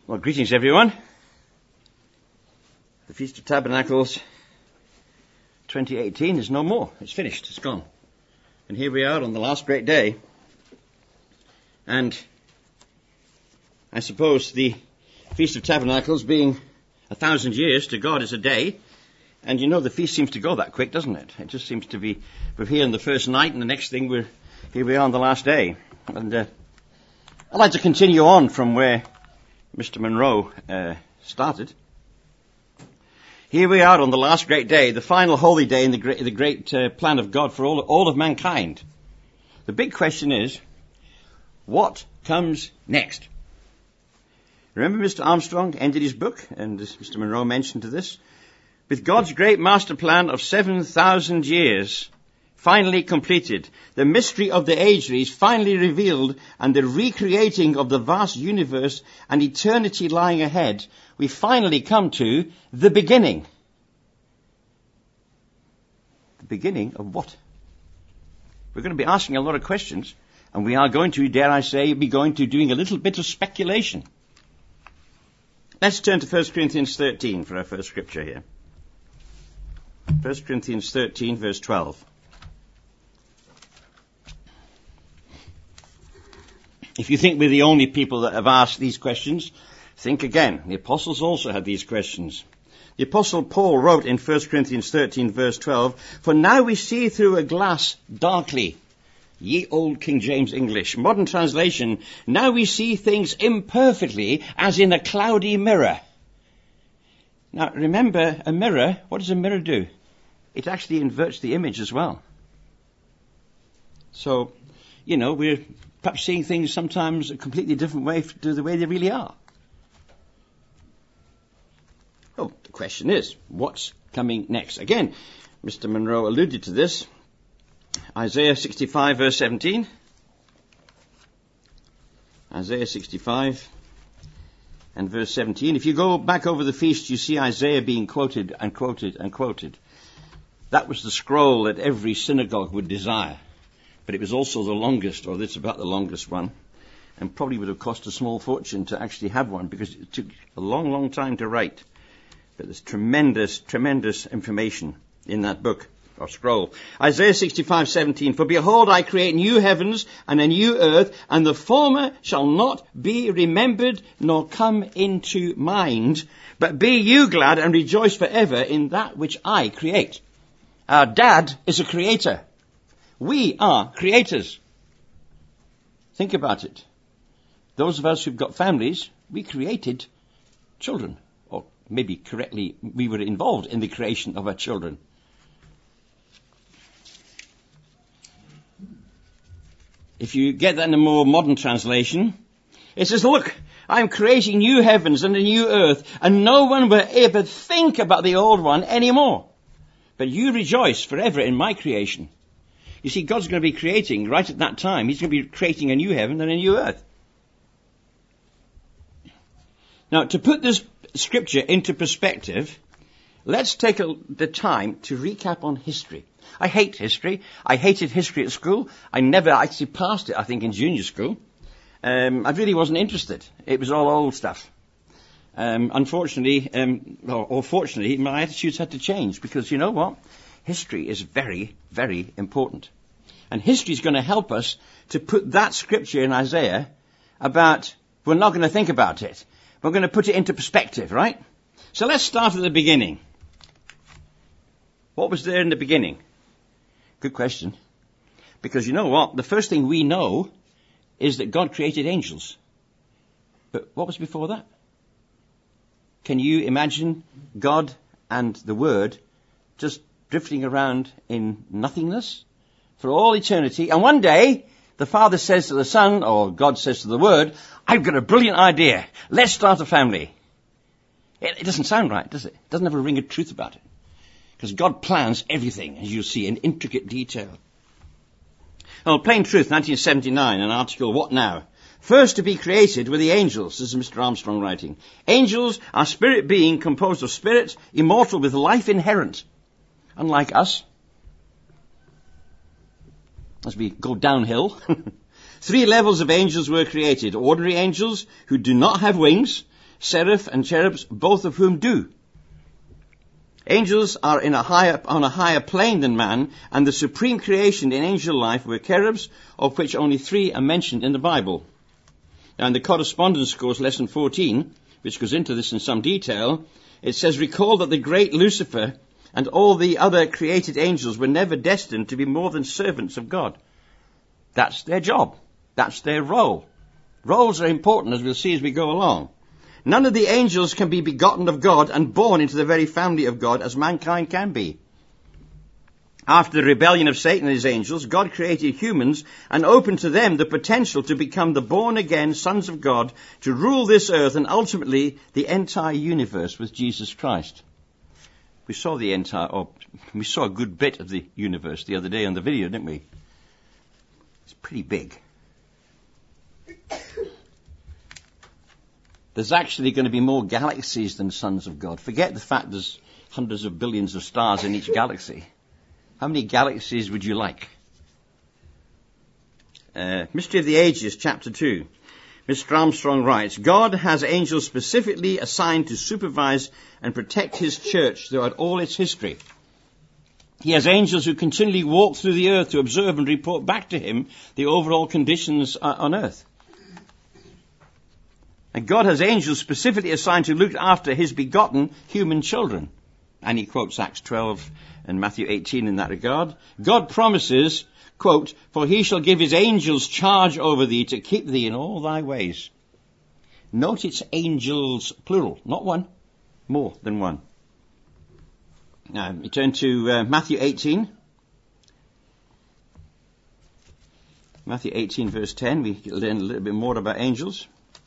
Well, greetings everyone. The Feast of Tabernacles 2018 is no more. It's finished. It's gone. And here we are on the last great day. And I suppose the Feast of Tabernacles being 1,000 years to God is a day. And you know the feast seems to go that quick, doesn't it? It just seems to be, we're here on the first night and the next thing here we are on the last day. And I'd like to continue on from where Mr. Monroe started. Here we are on the last great day, the final holy day in the great plan of God for all of mankind. The big question is, what comes next? Remember Mr. Armstrong ended his book, and Mr. Monroe mentioned to this, with God's great master plan of 7,000 years finally completed, the mystery of the ages finally revealed, and the recreating of the vast universe and eternity lying ahead, we finally come to the beginning. The beginning of what? We're going to be asking a lot of questions, and we are going to, dare I say, be going to doing a little bit of speculation. Let's turn to 1 Corinthians 13 for our first scripture here. 1 Corinthians 13, verse 12. If you think we're the only people that have asked these questions, think again. The apostles also had these questions. The apostle Paul wrote in 1 Corinthians 13, verse 12, "For now we see through a glass darkly." Ye old King James English. Modern translation, "Now we see things imperfectly as in a cloudy mirror." Now remember, a mirror, what does a mirror do? It actually inverts the image as well. So, we're perhaps seeing things sometimes a completely different way to the way they really are. Oh, the question is, what's coming next? Again, Mr. Monroe alluded to this. Isaiah 65, verse 17. Isaiah 65 and verse 17. If you go back over the feast, you see Isaiah being quoted and quoted and quoted. That was the scroll that every synagogue would desire. But it was also the longest, or it's about the longest one, and probably would have cost a small fortune to actually have one, because it took a long, long time to write. But there's tremendous, tremendous information in that book, or scroll. Isaiah 65:17, "For behold, I create new heavens and a new earth, and the former shall not be remembered nor come into mind. But be you glad and rejoice forever in that which I create." Our dad is a creator. We are creators. Think about it. Those of us who've got families, we created children. Or maybe correctly, we were involved in the creation of our children. If you get that in a more modern translation, it says, "Look, I'm creating new heavens and a new earth, and no one will ever think about the old one anymore. But you rejoice forever in my creation." You see, God's going to be creating, right at that time, he's going to be creating a new heaven and a new earth. Now, to put this scripture into perspective, let's take the time to recap on history. I hate history. I hated history at school. I never actually passed it, I think, in junior school. I really wasn't interested. It was all old stuff. Unfortunately, or fortunately, my attitudes had to change, because you know what? History is very, very important. And history is going to help us to put that scripture in Isaiah about, we're not going to think about it. We're going to put it into perspective, right? So let's start at the beginning. What was there in the beginning? Good question. Because you know what? The first thing we know is that God created angels. But what was before that? Can you imagine God and the Word just drifting around in nothingness for all eternity? And one day, the Father says to the Son, or God says to the Word, "I've got a brilliant idea. Let's start a family." It doesn't sound right, does it? It doesn't have a ring of truth about it. Because God plans everything, as you'll see, in intricate detail. Well, Plain Truth, 1979, an article, "What Now?" First to be created were the angels. This is Mr. Armstrong writing. Angels are spirit being composed of spirit, immortal with life inherent. Unlike us, as we go downhill, 3 levels of angels were created. Ordinary angels who do not have wings, seraph and cherubs, both of whom do. Angels are on a higher plane than man, and the supreme creation in angel life were cherubs, of which only 3 are mentioned in the Bible. Now in the correspondence course, lesson 14, which goes into this in some detail, it says, recall that the great Lucifer and all the other created angels were never destined to be more than servants of God. That's their job. That's their role. Roles are important, as we'll see as we go along. None of the angels can be begotten of God and born into the very family of God as mankind can be. After the rebellion of Satan and his angels, God created humans and opened to them the potential to become the born-again sons of God, to rule this earth and ultimately the entire universe with Jesus Christ. We saw a good bit of the universe the other day on the video, didn't we? It's pretty big. There's actually going to be more galaxies than sons of God. Forget the fact there's hundreds of billions of stars in each galaxy. How many galaxies would you like? Mystery of the Ages, chapter 2. Mr. Armstrong writes, God has angels specifically assigned to supervise and protect his church throughout all its history. He has angels who continually walk through the earth to observe and report back to him the overall conditions on earth. And God has angels specifically assigned to look after his begotten human children. And he quotes Acts 12 and Matthew 18 in that regard. God promises, quote, for he shall give his angels charge over thee to keep thee in all thy ways. Note it's angels, plural, not one, more than one. Now, we turn to Matthew 18. Matthew 18 verse 10, we learn a little bit more about angels.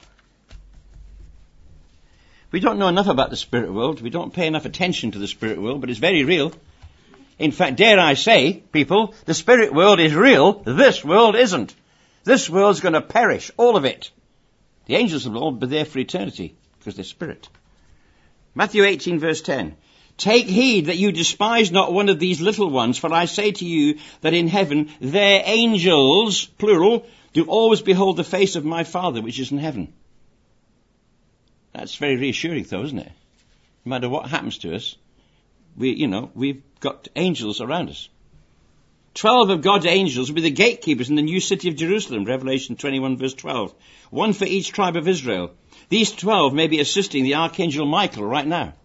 We don't know enough about the spirit world. We don't pay enough attention to the spirit world, but it's very real. In fact, dare I say, people, the spirit world is real. This world isn't. This world's going to perish, all of it. The angels will all be there for eternity because they're spirit. Matthew 18 verse 10. Take heed that you despise not one of these little ones, for I say to you that in heaven their angels, plural, do always behold the face of my Father which is in heaven. That's very reassuring though, isn't it? No matter what happens to us, we've got angels around us. 12 of God's angels will be the gatekeepers in the new city of Jerusalem, Revelation 21 verse 12. One for each tribe of Israel. These 12 may be assisting the Archangel Michael right now.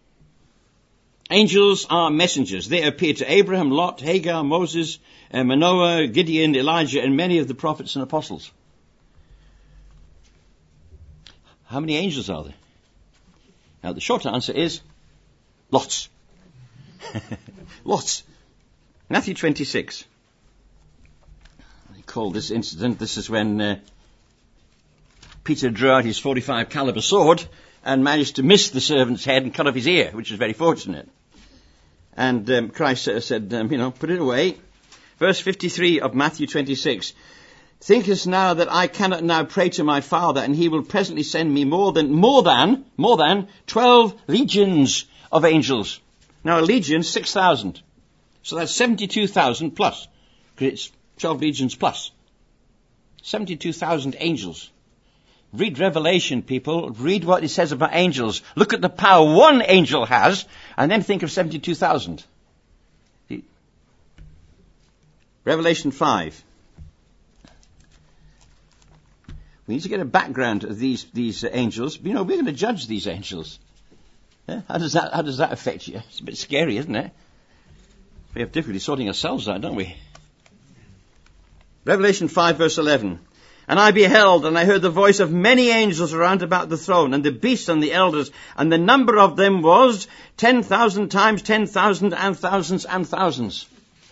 Angels are messengers. They appear to Abraham, Lot, Hagar, Moses, Manoah, Gideon, Elijah, and many of the prophets and apostles. How many angels are there? Now the short answer is lots. Lots. Matthew 26. I call this incident, this is when Peter drew out his 45 caliber sword and managed to miss the servant's head and cut off his ear, which was very fortunate. And Christ said, put it away. Verse 53 of Matthew 26. Thinkest now that I cannot now pray to my Father, and he will presently send me more than 12 legions of angels. Now a legion, 6,000. So that's 72,000 plus. Because it's 12 legions plus. 72,000 angels. Read Revelation, people. Read what it says about angels. Look at the power one angel has, and then think of 72,000. Revelation 5. We need to get a background of these angels. We're going to judge these angels. Yeah? How does that affect you? It's a bit scary, isn't it? We have difficulty sorting ourselves out, don't we? Revelation 5 verse 11. And I beheld, and I heard the voice of many angels around about the throne, and the beasts and the elders, and the number of them was 10,000 times 10,000 and thousands and thousands.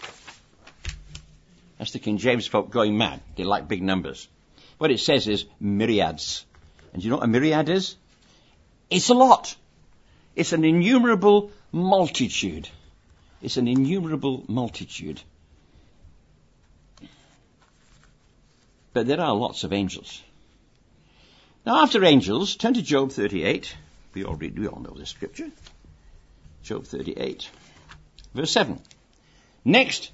That's the King James folk going mad. They like big numbers. What it says is myriads. And do you know what a myriad is? It's a lot. It's an innumerable multitude. It's an innumerable multitude. But there are lots of angels. Now after angels, turn to Job 38. We all know this scripture. Job 38, verse 7. Next,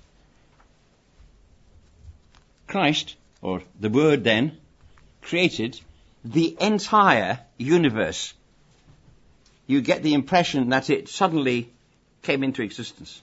Christ, or the Word then, created the entire universe. you get the impression that it suddenly came into existence.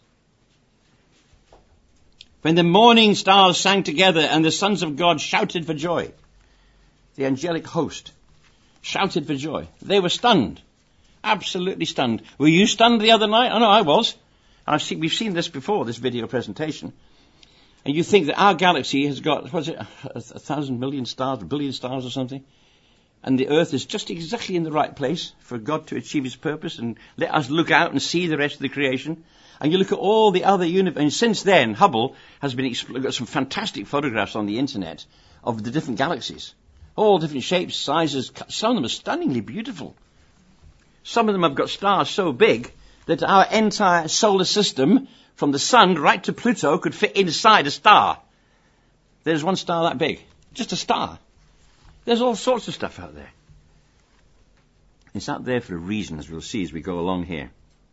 When the morning stars sang together and the sons of God shouted for joy, the angelic host shouted for joy. They were stunned, absolutely stunned. Were you stunned the other night? I know I was. We've seen this before, this video presentation. And you think that our galaxy has got, 1,000 million stars, a billion stars or something? And the Earth is just exactly in the right place for God to achieve His purpose and let us look out and see the rest of the creation. And you look at all the other universe, and since then, Hubble has got some fantastic photographs on the internet of the different galaxies. All different shapes, sizes. Some of them are stunningly beautiful. Some of them have got stars so big that our entire solar system, from the sun right to Pluto, could fit inside a star. There's one star that big. Just a star. There's all sorts of stuff out there. It's out there for a reason, as we'll see as we go along here.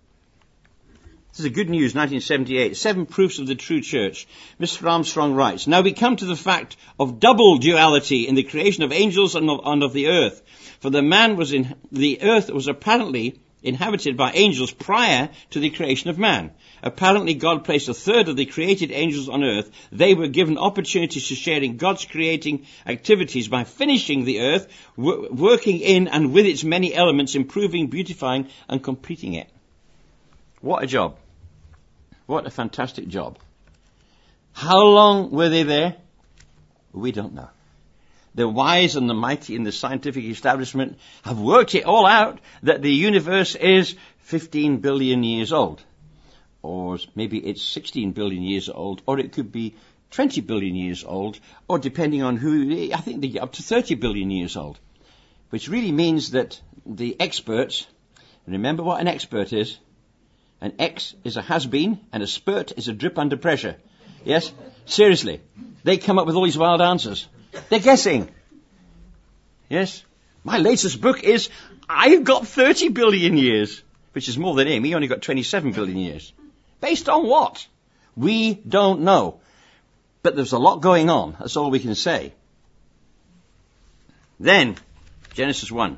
This is a Good News, 1978. 7 proofs of the true church. Mr. Armstrong writes, now we come to the fact of double duality in the creation of angels and of the earth. For the earth was apparently inhabited by angels prior to the creation of man. Apparently God placed a third of the created angels on earth. They were given opportunities to share in God's creating activities by finishing the earth, working in and with its many elements, improving, beautifying and completing it. What a job. What a fantastic job. How long were they there? We don't know. The wise and the mighty in the scientific establishment have worked it all out that the universe is 15 billion years old. Or maybe it's 16 billion years old, or it could be 20 billion years old, or depending on who, I think they get up to 30 billion years old. Which really means that the experts, remember what an expert is? An X is a has-been, and a spurt is a drip under pressure. Yes? Seriously. They come up with all these wild answers. They're guessing. Yes? My latest book is, I've got 30 billion years, which is more than him. He only got 27 billion years. Based on what? We don't know. But there's a lot going on. That's all we can say. Then, Genesis 1.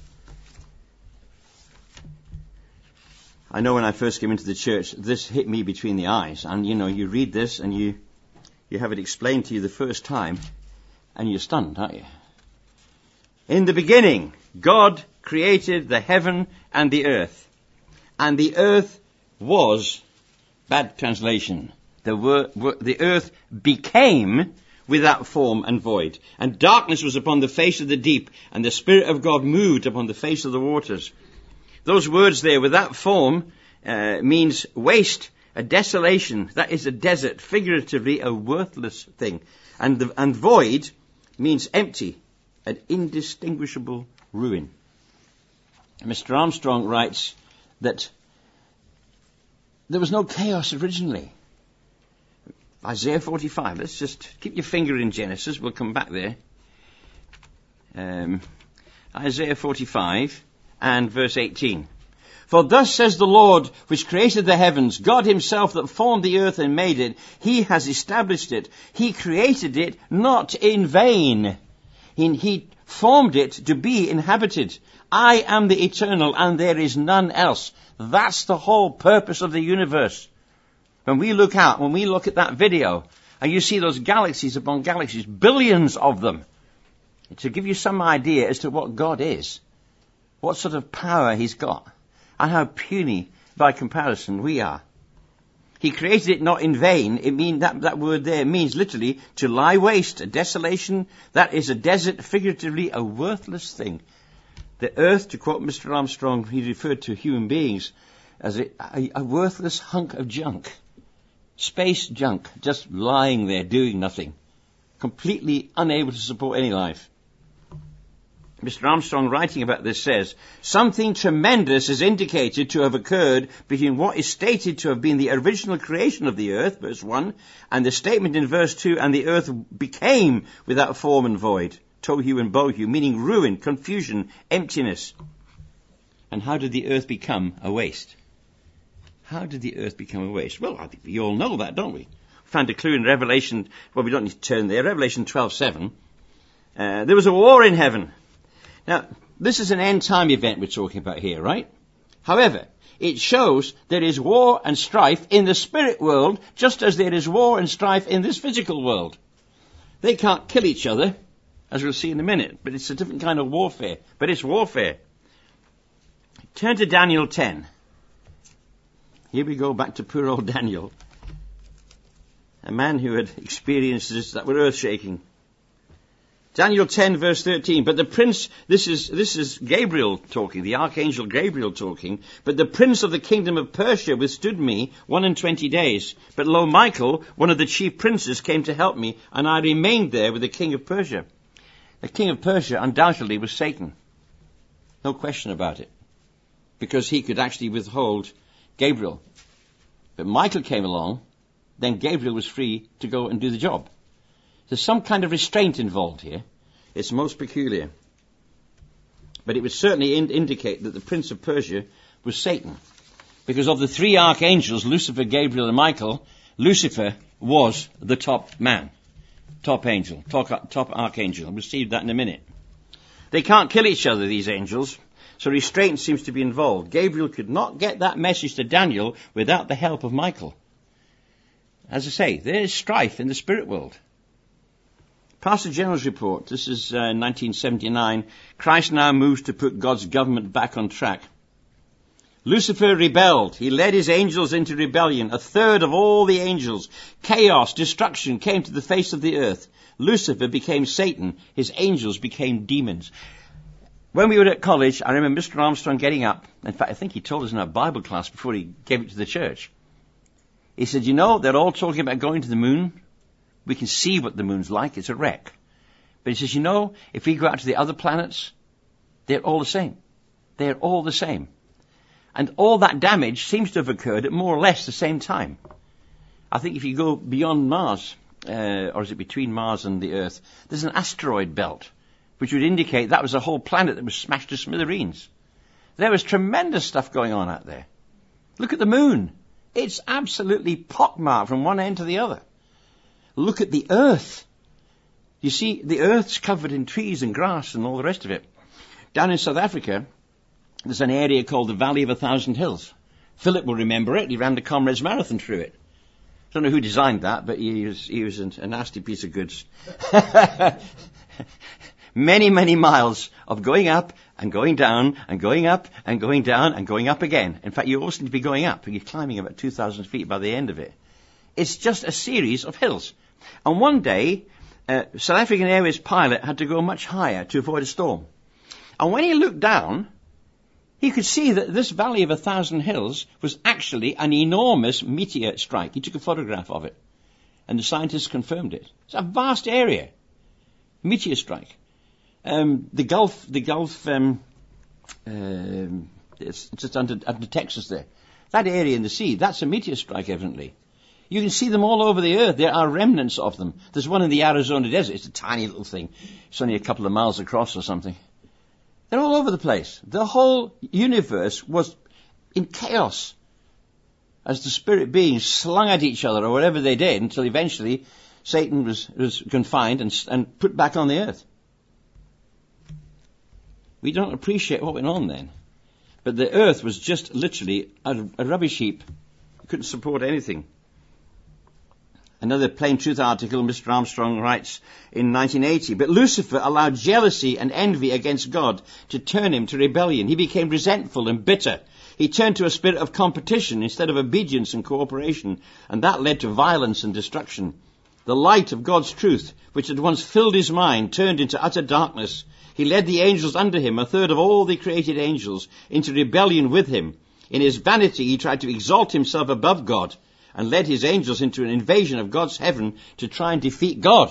I know when I first came into the church, this hit me between the eyes. And, you read this and you have it explained to you the first time, and you're stunned, aren't you? In the beginning, God created the heaven and the earth. And the earth was, bad translation, the earth became without form and void. And darkness was upon the face of the deep, and the Spirit of God moved upon the face of the waters. Those words there, without form, means waste, a desolation. That is a desert, figuratively a worthless thing. And void means empty, an indistinguishable ruin. Mr. Armstrong writes that there was no chaos originally. Isaiah 45. Let's just keep your finger in Genesis. We'll come back there. Isaiah 45 and verse 18. For thus says the Lord, which created the heavens, God himself that formed the earth and made it, he has established it. He created it not in vain. He formed it to be inhabited. I am the eternal, and there is none else. That's the whole purpose of the universe. When we look at that video, and you see those galaxies upon galaxies, billions of them, to give you some idea as to what God is, what sort of power he's got, and how puny, by comparison, we are. He created it not in vain. That word there means literally to lie waste, a desolation. That is a desert, figuratively a worthless thing. The earth, to quote Mr. Armstrong, he referred to human beings as a worthless hunk of junk. Space junk, just lying there doing nothing. Completely unable to support any life. Mr. Armstrong, writing about this, says, something tremendous is indicated to have occurred between what is stated to have been the original creation of the earth, verse 1, and the statement in verse 2, and the earth became without form and void, tohu and bohu, meaning ruin, confusion, emptiness. And how did the earth become a waste? How did the earth become a waste? Well, I think we all know that, don't we? We found a clue in Revelation, well, we don't need to turn there, Revelation 12:7. There was a war in heaven. Now, this is an end-time event we're talking about here, right? However, it shows there is war and strife in the spirit world, just as there is war and strife in this physical world. They can't kill each other, as we'll see in a minute, but it's a different kind of warfare. But it's warfare. Turn to Daniel 10. Here we go back to poor old Daniel, a man who had experiences that were earth-shaking. Daniel 10 verse 13, but the prince, this is Gabriel talking, the archangel Gabriel talking, but the prince of the kingdom of Persia withstood me 21 days. But lo, Michael, one of the chief princes, came to help me, and I remained there with the king of Persia. The king of Persia undoubtedly was Satan. No question about it. Because he could actually withhold Gabriel. But Michael came along, then Gabriel was free to go and do the job. There's some kind of restraint involved here. It's most peculiar. But it would certainly indicate that the prince of Persia was Satan. Because of the three archangels, Lucifer, Gabriel, and Michael, Lucifer was the top man. Top angel, top archangel. We'll see that in a minute. They can't kill each other, these angels. So restraint seems to be involved. Gabriel could not get that message to Daniel without the help of Michael. As I say, there is strife in the spirit world. Pastor General's report, this is 1979, Christ now moves to put God's government back on track. Lucifer rebelled. He led his angels into rebellion. A third of all the angels. Chaos, destruction came to the face of the earth. Lucifer became Satan. His angels became demons. When we were at college, I remember Mr. Armstrong getting up. In fact, I think he told us in our Bible class before he gave it to the church. He said, you know, they're all talking about going to the moon. We can see what the moon's like. It's a wreck. But he says, you know, if we go out to the other planets, they're all the same. They're all the same. And all that damage seems to have occurred at more or less the same time. I think if you go beyond Mars, or is it between Mars and the Earth, there's an asteroid belt, which would indicate that was a whole planet that was smashed to smithereens. There was tremendous stuff going on out there. Look at the moon. It's absolutely pockmarked from one end to the other. Look at the earth. You see, the earth's covered in trees and grass and all the rest of it. Down in South Africa, there's an area called the Valley of 1,000 Hills. Philip will remember it. He ran the Comrades Marathon through it. I don't know who designed that, but he was a nasty piece of goods. Many, many miles of going up and going down and going up and going down and going up again. In fact, you always need to be going up. You're climbing about 2,000 feet by the end of it. It's just a series of hills. And one day, South African Airways pilot had to go much higher to avoid a storm. And when he looked down, he could see that this Valley of 1,000 Hills was actually an enormous meteor strike. He took a photograph of it. And the scientists confirmed it. It's a vast area. Meteor strike. The Gulf, it's just under Texas there. That area in the sea, that's a meteor strike, evidently. You can see them all over the earth. There are remnants of them. There's one in the Arizona desert. It's a tiny little thing. It's only a couple of miles across or something. They're all over the place. The whole universe was in chaos as the spirit beings slung at each other or whatever they did until eventually Satan was confined and put back on the earth. We don't appreciate what went on then. But the earth was just literally a rubbish heap. It couldn't support anything. Another Plain Truth article, Mr. Armstrong writes in 1980, but Lucifer allowed jealousy and envy against God to turn him to rebellion. He became resentful and bitter. He turned to a spirit of competition instead of obedience and cooperation, and that led to violence and destruction. The light of God's truth, which had once filled his mind, turned into utter darkness. He led the angels under him, a third of all the created angels, into rebellion with him. In his vanity, he tried to exalt himself above God, and led his angels into an invasion of God's heaven to try and defeat God.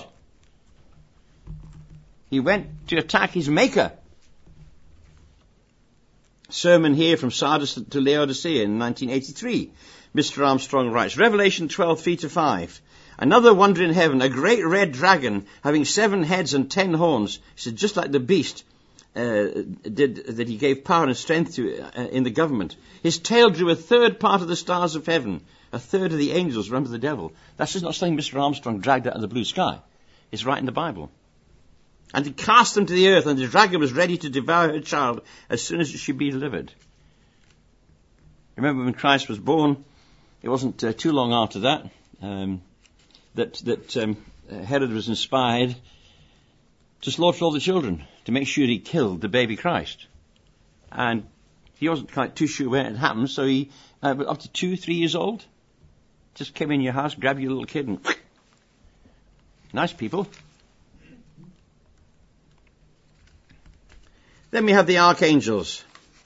He went to attack his maker. Sermon here from Sardis to Laodicea in 1983. Mr. Armstrong writes, Revelation 12:3-5. Another wonder in heaven, a great red dragon having 7 heads and 10 horns. He said, just like the beast that he gave power and strength to in the government. His tail drew a third part of the stars of heaven. A third of the angels were under the devil. That's just not something Mr. Armstrong dragged out of the blue sky. It's right in the Bible. And he cast them to the earth, and the dragon was ready to devour her child as soon as it should be delivered. Remember when Christ was born, it wasn't too long after that, that Herod was inspired to slaughter all the children, to make sure he killed the baby Christ. And he wasn't quite too sure when it happened, so he, up to 2-3 years old, just came in your house, grabbed your little kid, and nice people. Then we have the archangels.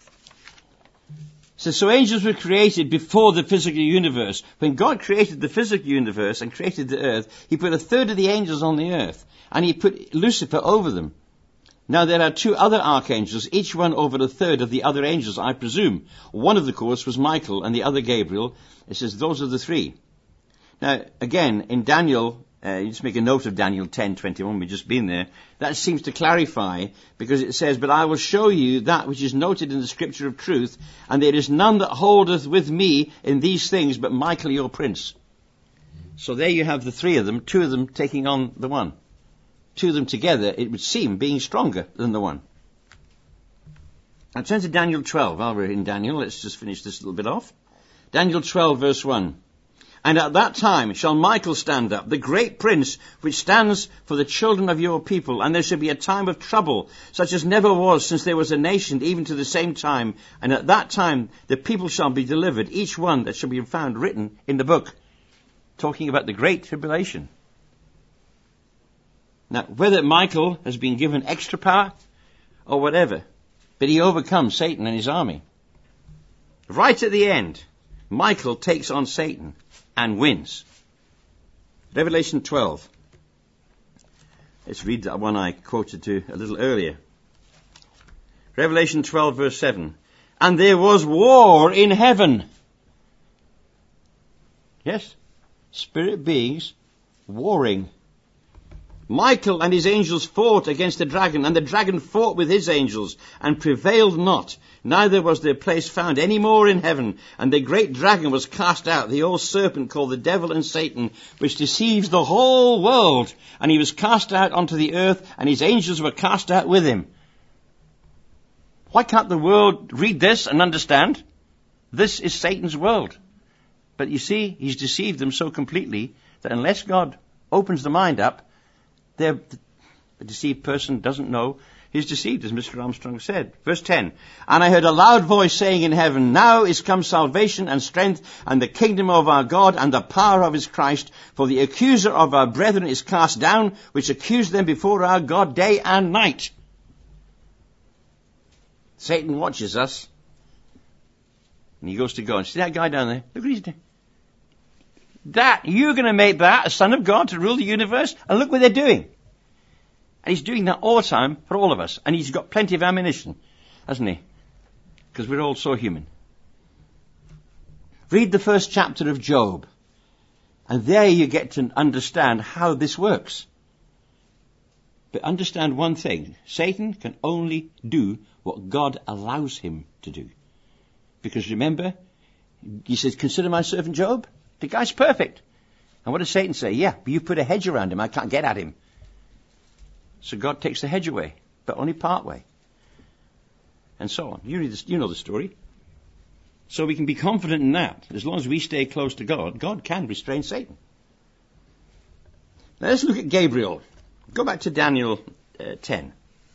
So angels were created before the physical universe. When God created the physical universe and created the earth, he put a third of the angels on the earth, and he put Lucifer over them. Now there are 2 other archangels, each one over a third of the other angels, I presume. One of the course was Michael, and the other Gabriel. It says those are the 3. Now, again, in Daniel, you just make a note of Daniel 10:21, we've just been there. That seems to clarify, because it says, "But I will show you that which is noted in the scripture of truth, and there is none that holdeth with me in these things, but Michael your prince." So there you have the 3 of them, 2 of them taking on the 1. 2 of them together, it would seem, being stronger than the 1. Now turn to Daniel 12. While we're in Daniel, let's just finish this little bit off. Daniel 12, verse 1. "And at that time shall Michael stand up, the great prince, which stands for the children of your people. And there shall be a time of trouble, such as never was since there was a nation, even to the same time. And at that time the people shall be delivered, each one that shall be found written in the book." Talking about the great tribulation. Now, whether Michael has been given extra power or whatever, but he overcomes Satan and his army. Right at the end, Michael takes on Satan and wins. Revelation 12. Let's read that one I quoted to a little earlier. Revelation 12, verse 7. "And there was war in heaven." Yes, spirit beings warring. "Michael and his angels fought against the dragon, and the dragon fought with his angels, and prevailed not. Neither was their place found any more in heaven. And the great dragon was cast out, the old serpent called the devil and Satan, which deceives the whole world. And he was cast out onto the earth, and his angels were cast out with him." Why can't the world read this and understand? This is Satan's world. But you see, he's deceived them so completely that unless God opens the mind up, the deceived person doesn't know he's deceived, as Mr. Armstrong said. Verse 10. "And I heard a loud voice saying in heaven, Now is come salvation and strength and the kingdom of our God and the power of his Christ. For the accuser of our brethren is cast down, which accused them before our God day and night." Satan watches us. And he goes to God. See that guy down there? Look what he's doing. You're going to make that a son of God to rule the universe? And look what they're doing. And he's doing that all the time for all of us. And he's got plenty of ammunition, hasn't he? Because we're all so human. Read the first chapter of Job. And there you get to understand how this works. But understand one thing. Satan can only do what God allows him to do. Because remember, he says, "Consider my servant Job." The guy's perfect. And what does Satan say? "Yeah, but you put a hedge around him. I can't get at him." So God takes the hedge away, but only part way. And so on. You know the story. So we can be confident in that. As long as we stay close to God, God can restrain Satan. Now let's look at Gabriel. Go back to Daniel 10.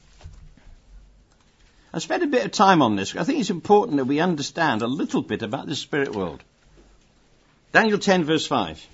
I spent a bit of time on this. I think it's important that we understand a little bit about the spirit world. Daniel 10, verse 5.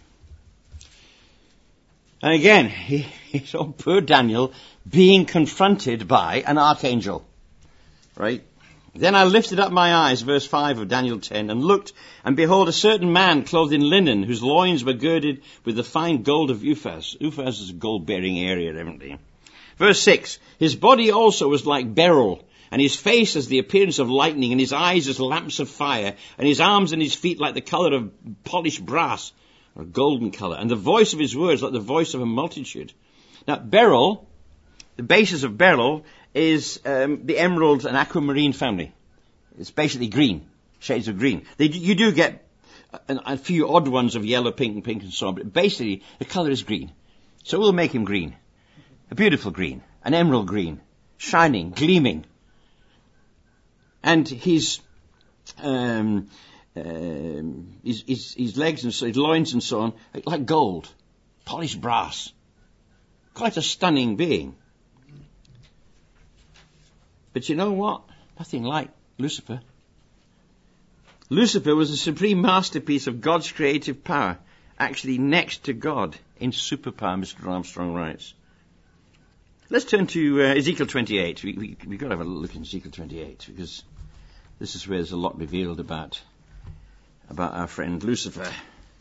And again, he saw poor Daniel being confronted by an archangel. Right? "Then I lifted up my eyes," verse 5 of Daniel 10, "and looked, and behold, a certain man clothed in linen, whose loins were girded with the fine gold of Uphaz." Uphaz is a gold-bearing area, evidently. Verse 6, "His body also was like beryl, and his face as the appearance of lightning, and his eyes as lamps of fire, and his arms and his feet like the colour of polished brass, or golden colour, and the voice of his words like the voice of a multitude." Now, beryl, the basis of beryl is the emerald and aquamarine family. It's basically green, shades of green. You do get a few odd ones of yellow, pink, and so on, but basically the colour is green. So we'll make him green. A beautiful green, an emerald green, shining, gleaming. And his his legs and so, his loins and so on, like gold, polished brass. Quite a stunning being. But you know what? Nothing like Lucifer. Lucifer was a supreme masterpiece of God's creative power, actually next to God in superpower, Mr. Armstrong writes. Let's turn to Ezekiel 28. We've got to have a look at Ezekiel 28, because this is where there's a lot revealed about our friend Lucifer.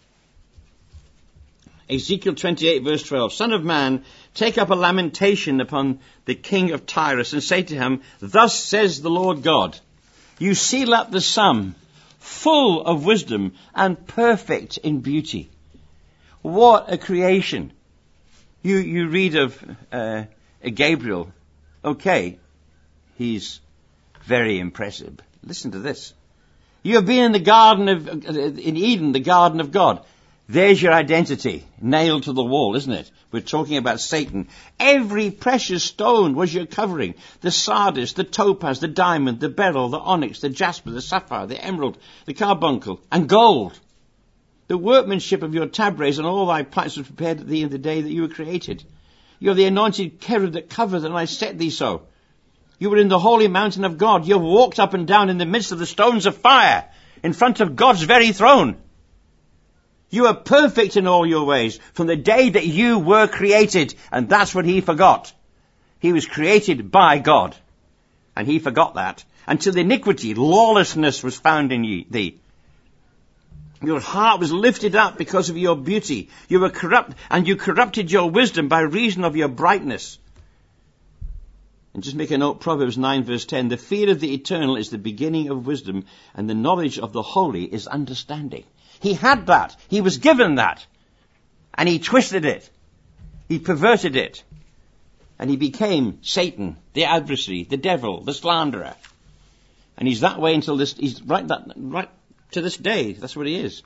Ezekiel 28 verse 12. Son of man, take up a lamentation upon the king of Tyrus and say to him, thus says the Lord God, you seal up the sum, full of wisdom and perfect in beauty. What a creation. You read of Gabriel. Okay, he's very impressive. Listen to this. You have been in the garden in Eden, the garden of God. There's your identity, nailed to the wall, isn't it? We're talking about Satan. Every precious stone was your covering. The sardius, the topaz, the diamond, the beryl, the onyx, the jasper, the sapphire, the emerald, the carbuncle, and gold. The workmanship of your tabrets and all thy plates was prepared at thee in the day that you were created. You are the anointed cherub that covereth, and I set thee so. You were in the holy mountain of God. You have walked up and down in the midst of the stones of fire, in front of God's very throne. You are perfect in all your ways from the day that you were created. And that's what he forgot. He was created by God. And he forgot that. Until iniquity, lawlessness was found in thee. Your heart was lifted up because of your beauty. You were corrupt, and you corrupted your wisdom by reason of your brightness. And just make a note, Proverbs 9 verse 10, the fear of the eternal is the beginning of wisdom, and the knowledge of the holy is understanding. He had that. He was given that. And he twisted it. He perverted it. And he became Satan, the adversary, the devil, the slanderer. And he's that way until this, he's right to this day. That's what he is.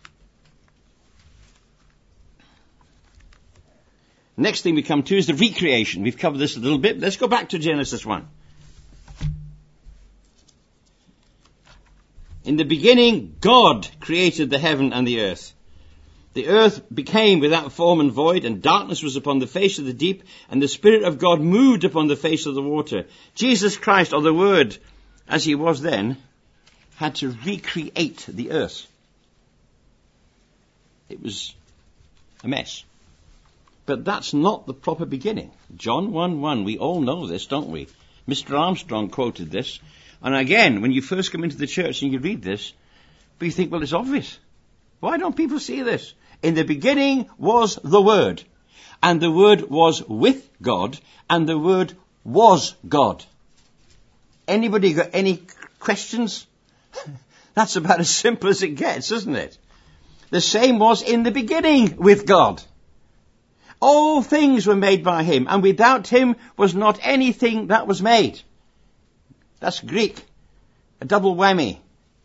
Next thing we come to is the recreation. We've covered this a little bit. Let's go back to Genesis 1. In the beginning, God created the heaven and the earth. The earth became without form and void, and darkness was upon the face of the deep, and the Spirit of God moved upon the face of the water. Jesus Christ, or the Word, as he was then, had to recreate the earth. It was a mess. But that's not the proper beginning. John 1:1, we all know this, don't we? Mr. Armstrong quoted this. And again, when you first come into the church and you read this, but you think, well, it's obvious. Why don't people see this? In the beginning was the Word, and the Word was with God, and the Word was God. Anybody got any questions? That's about as simple as it gets, isn't it? The same was in the beginning with God. All things were made by him, and without him was not anything that was made. That's Greek. A double whammy.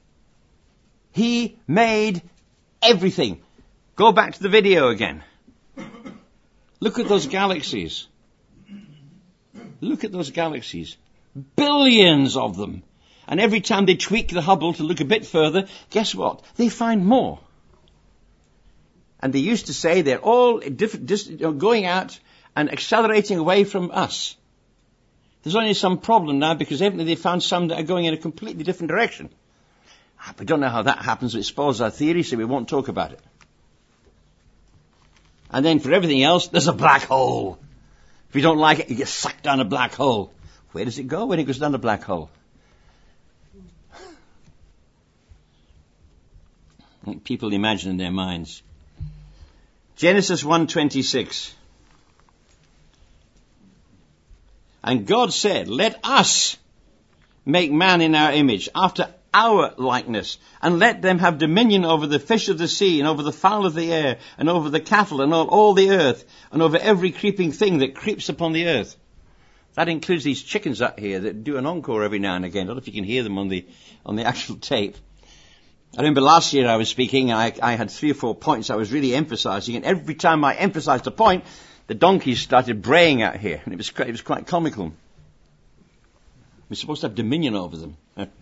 He made everything. Go back to the video again. Look at those galaxies. Look at those galaxies. Billions of them. And every time they tweak the Hubble to look a bit further, guess what? They find more. And they used to say they're all going out and accelerating away from us. There's only some problem now because evidently they found some that are going in a completely different direction. We don't know how that happens. It spoils our theory, so we won't talk about it. And then for everything else, there's a black hole. If you don't like it, you get sucked down a black hole. Where does it go when it goes down a black hole? People imagine in their minds. Genesis 1:26. And God said, let us make man in our image, after our likeness, and let them have dominion over the fish of the sea, and over the fowl of the air, and over the cattle, and all the earth, and over every creeping thing that creeps upon the earth. That includes these chickens up here that do an encore every now and again. I don't know if you can hear them on the actual tape. I remember last year I was speaking, I had 3 or 4 points I was really emphasizing, and every time I emphasized a point, the donkeys started braying out here, and it was quite comical. We're supposed to have dominion over them.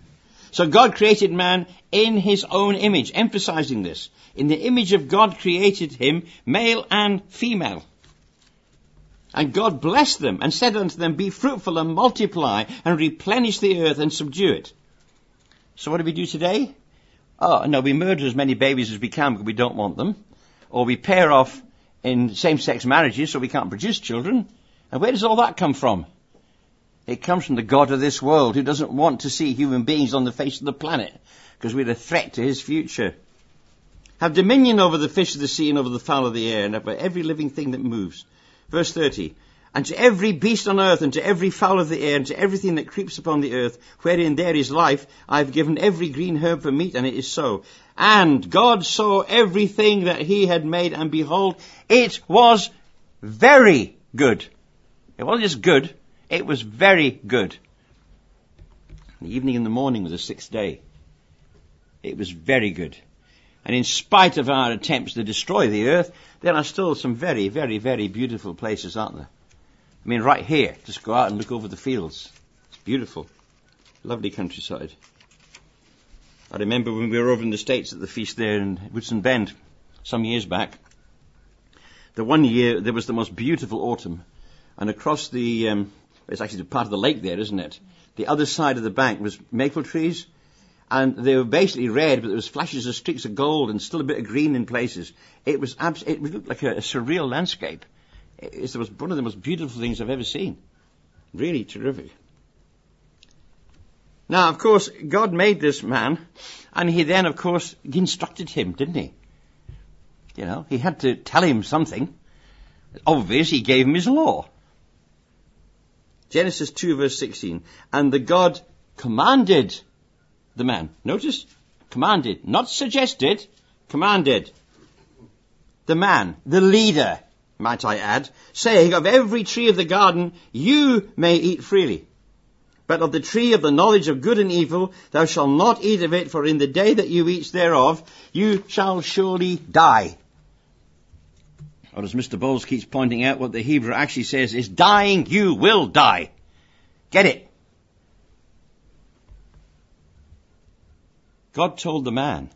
So God created man in his own image, emphasizing this. In the image of God created him, male and female. And God blessed them and said unto them, be fruitful and multiply and replenish the earth and subdue it. So what do we do today? Oh, no, we murder as many babies as we can because we don't want them. Or we pair off in same-sex marriages so we can't produce children. And where does all that come from? It comes from the God of this world who doesn't want to see human beings on the face of the planet because we're a threat to his future. Have dominion over the fish of the sea and over the fowl of the air and over every living thing that moves. Verse 30. And to every beast on earth and to every fowl of the air and to everything that creeps upon the earth, wherein there is life, I have given every green herb for meat, and it is so. And God saw everything that he had made, and behold, it was very good. It wasn't just good, it was very good. The evening and the morning was the sixth day. It was very good. And in spite of our attempts to destroy the earth, there are still some very, very, very beautiful places, aren't there? I mean, right here, just go out and look over the fields. It's beautiful. Lovely countryside. I remember when we were over in the States at the feast there in Woodson Bend some years back. The one year there was the most beautiful autumn. And across the, it's actually part of the lake there, isn't it? The other side of the bank was maple trees. And they were basically red, but there was flashes of streaks of gold and still a bit of green in places. It looked like a surreal landscape. It was one of the most beautiful things I've ever seen. Really terrific. Now, of course, God made this man, and he then, of course, instructed him, didn't he? You know, he had to tell him something. Obvious, he gave him his law. Genesis 2, verse 16. And the God commanded the man. Notice? Commanded. Not suggested. Commanded. The man. The leader, might I add, saying, of every tree of the garden you may eat freely. But of the tree of the knowledge of good and evil thou shalt not eat of it, for in the day that you eat thereof you shall surely die. Or as Mr. Bowles keeps pointing out, what the Hebrew actually says is, dying you will die. Get it? God told the man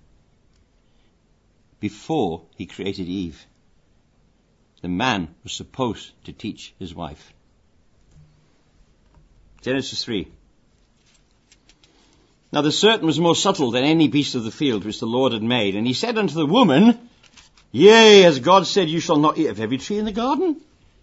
before he created Eve. The man was supposed to teach his wife. Genesis 3. Now the serpent was more subtle than any beast of the field which the Lord had made. And he said unto the woman, yea, as God said, you shall not eat of every tree in the garden.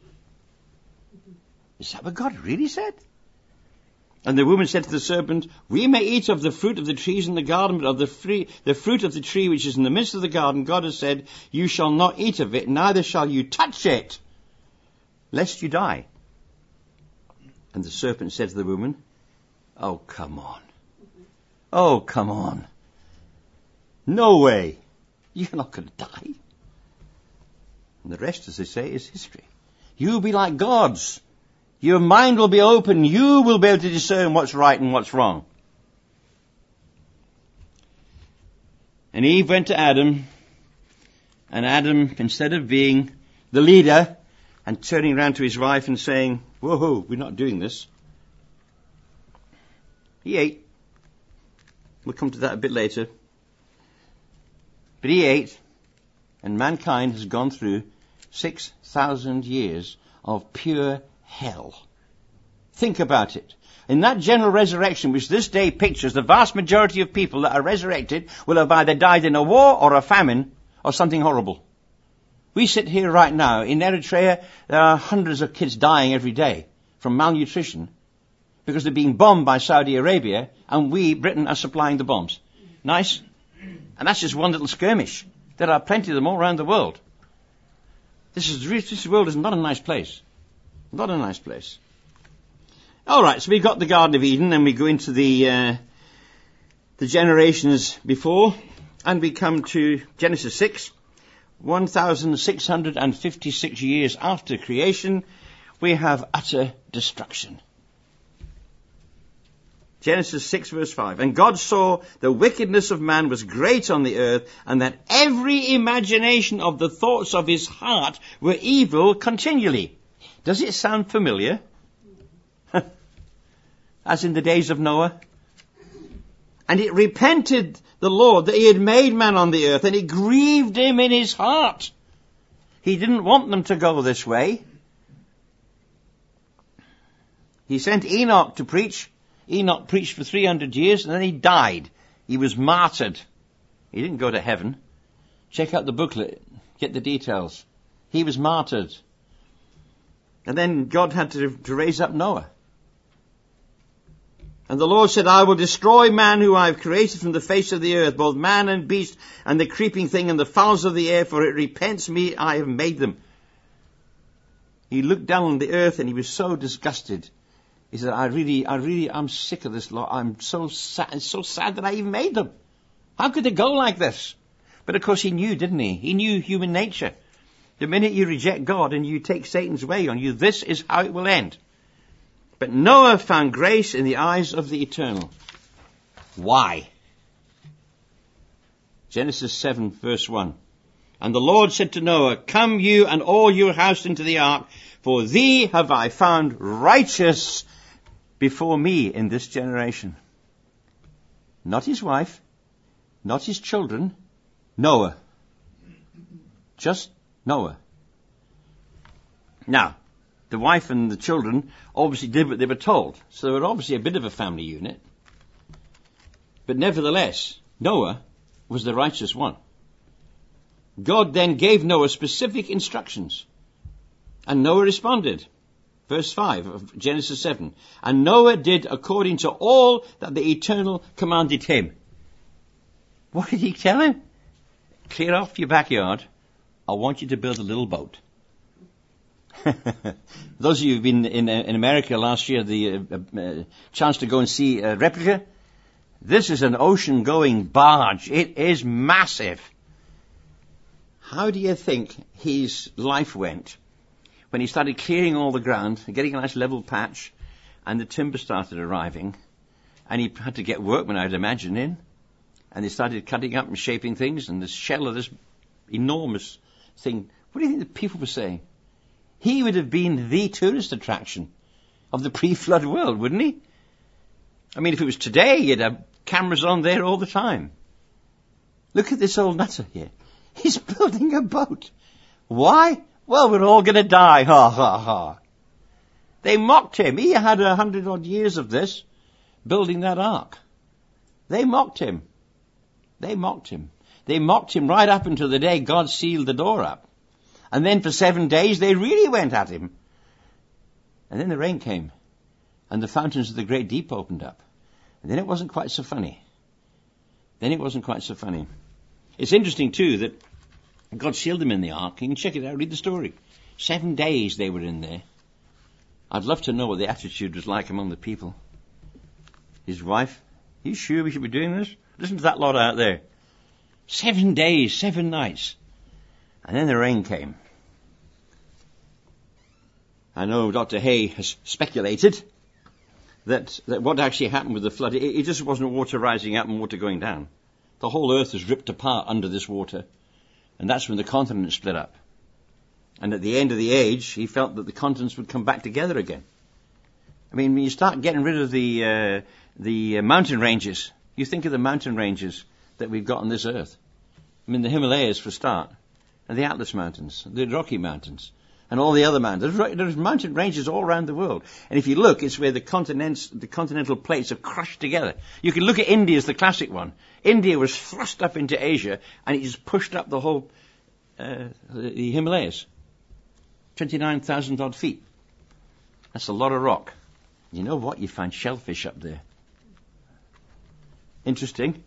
Is that what God really said? And the woman said to the serpent, we may eat of the fruit of the trees in the garden, but of the fruit of the tree which is in the midst of the garden, God has said, you shall not eat of it, neither shall you touch it, lest you die. And the serpent said to the woman, oh, come on. Oh, come on. No way. You're not going to die. And the rest, as they say, is history. You'll be like gods. Your mind will be open. You will be able to discern what's right and what's wrong. And Eve went to Adam. And Adam, instead of being the leader and turning around to his wife and saying, whoa, we're not doing this, he ate. We'll come to that a bit later. But he ate, and mankind has gone through 6,000 years of pure hell. Think about it. In that general resurrection, which this day pictures, the vast majority of people that are resurrected will have either died in a war or a famine or something horrible. We sit here right now. In Eritrea, there are hundreds of kids dying every day from malnutrition because they're being bombed by Saudi Arabia, and we, Britain, are supplying the bombs. Nice? And that's just one little skirmish. There are plenty of them all around the world. This world is not a nice place. Not a nice place. All right, so we've got the Garden of Eden, and we go into the generations before, and we come to Genesis 6, 1,656 years after creation, we have utter destruction. Genesis 6 verse 5. And God saw the wickedness of man was great on the earth, and that every imagination of the thoughts of his heart were evil continually. Does it sound familiar? As in the days of Noah? And it repented the Lord that he had made man on the earth, and it grieved him in his heart. He didn't want them to go this way. He sent Enoch to preach. Enoch preached for 300 years, and then he died. He was martyred. He didn't go to heaven. Check out the booklet. Get the details. He was martyred. And then God had to raise up Noah. And the Lord said, I will destroy man who I have created from the face of the earth, both man and beast, and the creeping thing, and the fowls of the air, for it repents me, I have made them. He looked down on the earth and he was so disgusted. He said, I'm sick of this lot. I'm so sad. It's so sad that I even made them. How could they go like this? But of course he knew, didn't he? He knew human nature. The minute you reject God and you take Satan's way on you, this is how it will end. But Noah found grace in the eyes of the Eternal. Why? Genesis 7 verse 1. And the Lord said to Noah, come you and all your house into the ark, for thee have I found righteous before me in this generation. Not his wife, not his children, Noah. Just Noah. Now, the wife and the children obviously did what they were told. So they were obviously a bit of a family unit. But nevertheless, Noah was the righteous one. God then gave Noah specific instructions. And Noah responded. Verse 5 of Genesis 7. And Noah did according to all that the Eternal commanded him. What did he tell him? Clear off your backyard. I want you to build a little boat. Those of you who've been in America last year, the chance to go and see a replica. This is an ocean-going barge. It is massive. How do you think his life went when he started clearing all the ground, getting a nice level patch, and the timber started arriving, and he had to get workmen, I'd imagine, in, and they started cutting up and shaping things, and the shell of this enormous thing. What do you think the people were saying? He would have been the tourist attraction of the pre-flood world, wouldn't he? I mean, if it was today, you'd have cameras on there all the time. Look at this old nutter here. He's building a boat. Why? Well, we're all going to die. Ha, ha, ha. They mocked him. He had 100-odd years of this, building that ark. They mocked him. They mocked him. They mocked him right up until the day God sealed the door up. And then for 7 days, they really went at him. And then the rain came, and the fountains of the great deep opened up. And then it wasn't quite so funny. It's interesting, too, that God sealed them in the ark. You can check it out, read the story. 7 days they were in there. I'd love to know what the attitude was like among the people. His wife, you sure we should be doing this? Listen to that lot out there. 7 days, 7 nights. And then the rain came. I know Dr. Hay has speculated that what actually happened with the flood, it just wasn't water rising up and water going down. The whole earth was ripped apart under this water. And that's when the continent split up. And at the end of the age, he felt that the continents would come back together again. I mean, when you start getting rid of the mountain ranges, you think of the mountain ranges that we've got on this earth. I mean, the Himalayas for a start. And the Atlas Mountains, the Rocky Mountains, and all the other mountains. There's mountain ranges all around the world. And if you look, it's where the continental plates are crushed together. You can look at India as the classic one. India was thrust up into Asia, and it just pushed up the whole, the Himalayas. 29,000 odd feet. That's a lot of rock. You know what? You find shellfish up there. Interesting.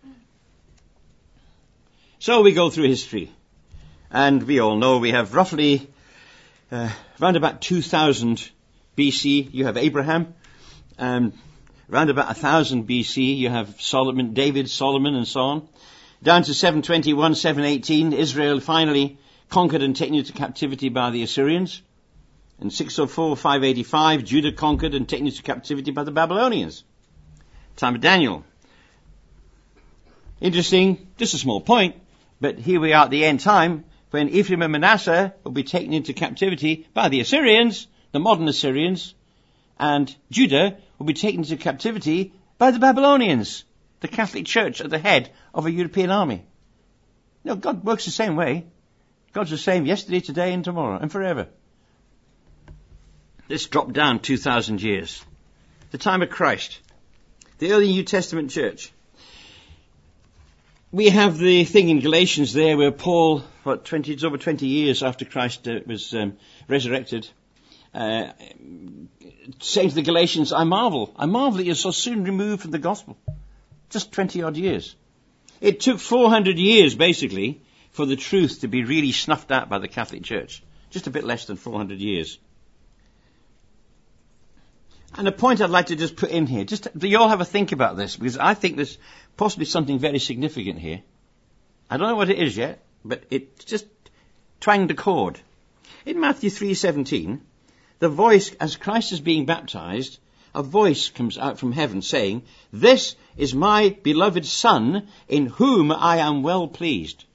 So we go through history. And we all know we have roughly around about 2000 BC, you have Abraham. Around about 1000 BC, you have Solomon, David, Solomon, and so on. Down to 721, 718, Israel finally conquered and taken into captivity by the Assyrians. In 604, 585, Judah conquered and taken into captivity by the Babylonians. Time of Daniel. Interesting, just a small point, but here we are at the end time, when Ephraim and Manasseh will be taken into captivity by the Assyrians, the modern Assyrians, and Judah will be taken into captivity by the Babylonians, the Catholic Church at the head of a European army. No, God works the same way. God's the same yesterday, today, and tomorrow, and forever. Let's drop down 2,000 years. The time of Christ. The early New Testament church. We have the thing in Galatians there where Paul, it's over 20 years after Christ was resurrected, saying to the Galatians, I marvel that you're so soon removed from the gospel. Just 20 odd years. It took 400 years, basically, for the truth to be really snuffed out by the Catholic Church. Just a bit less than 400 years. And a point I'd like to just put in here, just do you all have a think about this, because I think there's possibly something very significant here. I don't know what it is yet, but it just twanged a chord. In Matthew 3:17, the voice, as Christ is being baptized, a voice comes out from heaven saying, "This is my beloved Son, in whom I am well pleased."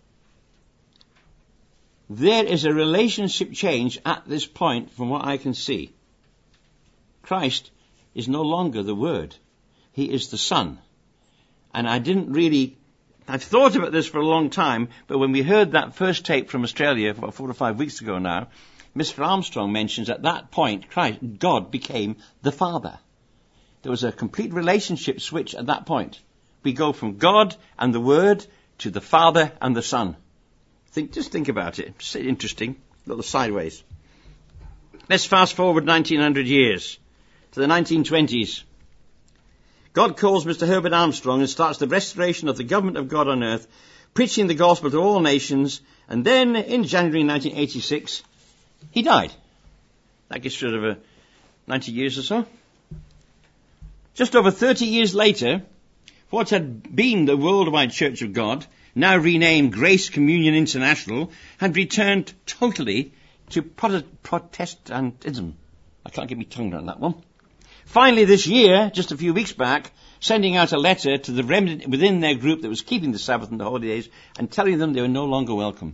There is a relationship change at this point from what I can see. Christ is no longer the Word. He is the Son. And I've thought about this for a long time, but when we heard that first tape from Australia about 4 or 5 weeks ago now, Mr. Armstrong mentions at that point, God became the Father. There was a complete relationship switch at that point. We go from God and the Word to the Father and the Son. Just think about it. It's interesting. A little sideways. Let's fast forward 1900 years to the 1920s. God calls Mr. Herbert Armstrong and starts the restoration of the government of God on earth, preaching the gospel to all nations, and then in January 1986, he died. That gets rid of 90 years or so. Just over 30 years later, what had been the Worldwide Church of God, now renamed Grace Communion International, had returned totally to Protestantism. I can't get my tongue around that one. Finally this year, just a few weeks back, sending out a letter to the remnant within their group that was keeping the Sabbath and the holy days and telling them they were no longer welcome.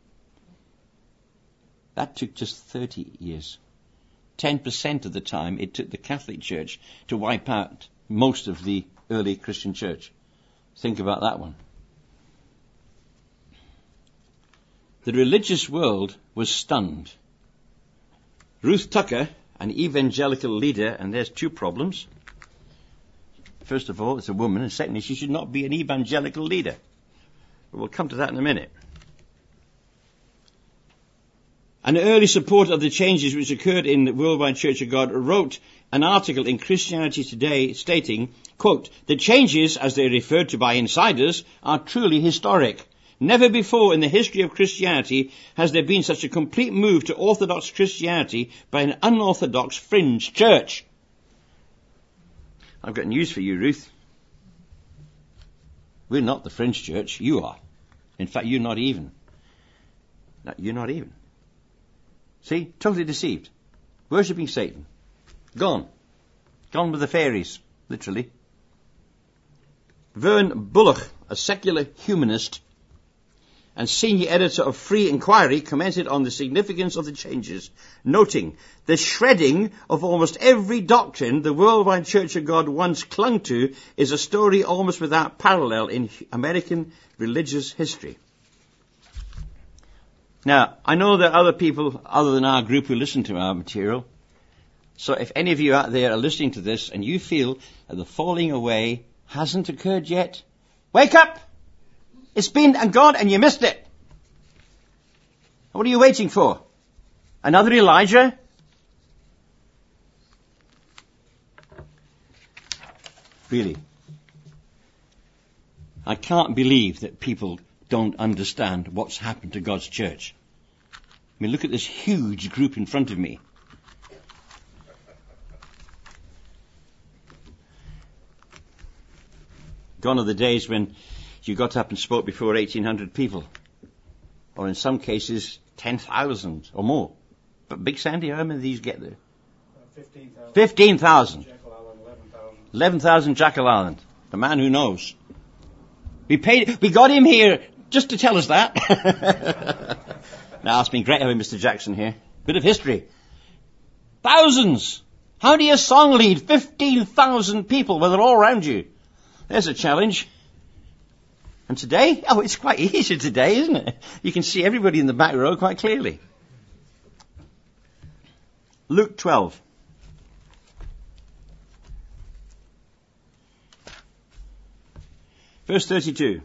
That took just 30 years. 10% of the time it took the Catholic Church to wipe out most of the early Christian church. Think about that one. The religious world was stunned. Ruth Tucker, an evangelical leader, and there's two problems. First of all, it's a woman, and secondly, she should not be an evangelical leader. But we'll come to that in a minute. An early supporter of the changes which occurred in the Worldwide Church of God wrote an article in Christianity Today stating, quote, "The changes, as they're referred to by insiders, are truly historic. Never before in the history of Christianity has there been such a complete move to Orthodox Christianity by an unorthodox fringe church." I've got news for you, Ruth. We're not the fringe church. You are. In fact, you're not even. No, you're not even. See? Totally deceived. Worshipping Satan. Gone. Gone with the fairies, literally. Vern Bullock, a secular humanist and senior editor of Free Inquiry, commented on the significance of the changes, noting the shredding of almost every doctrine the Worldwide Church of God once clung to is a story almost without parallel in American religious history. Now, I know there are other people other than our group who listen to our material, so if any of you out there are listening to this and you feel that the falling away hasn't occurred yet, wake up! It's been and gone and you missed it. What are you waiting for? Another Elijah? Really? I can't believe that people don't understand what's happened to God's church. I mean, look at this huge group in front of me. Gone are the days when you got up and spoke before 1,800 people. Or in some cases, 10,000 or more. But Big Sandy, how many of these get there? 15,000. 15,000. 11,000 Jackal Island. The man who knows. We got him here just to tell us that. Now, it's been great having Mr. Jackson here. Bit of history. Thousands. How do you song lead 15,000 people when they're all around you? There's a challenge. And today? Oh, it's quite easy today, isn't it? You can see everybody in the back row quite clearly. Luke 12. Verse 32.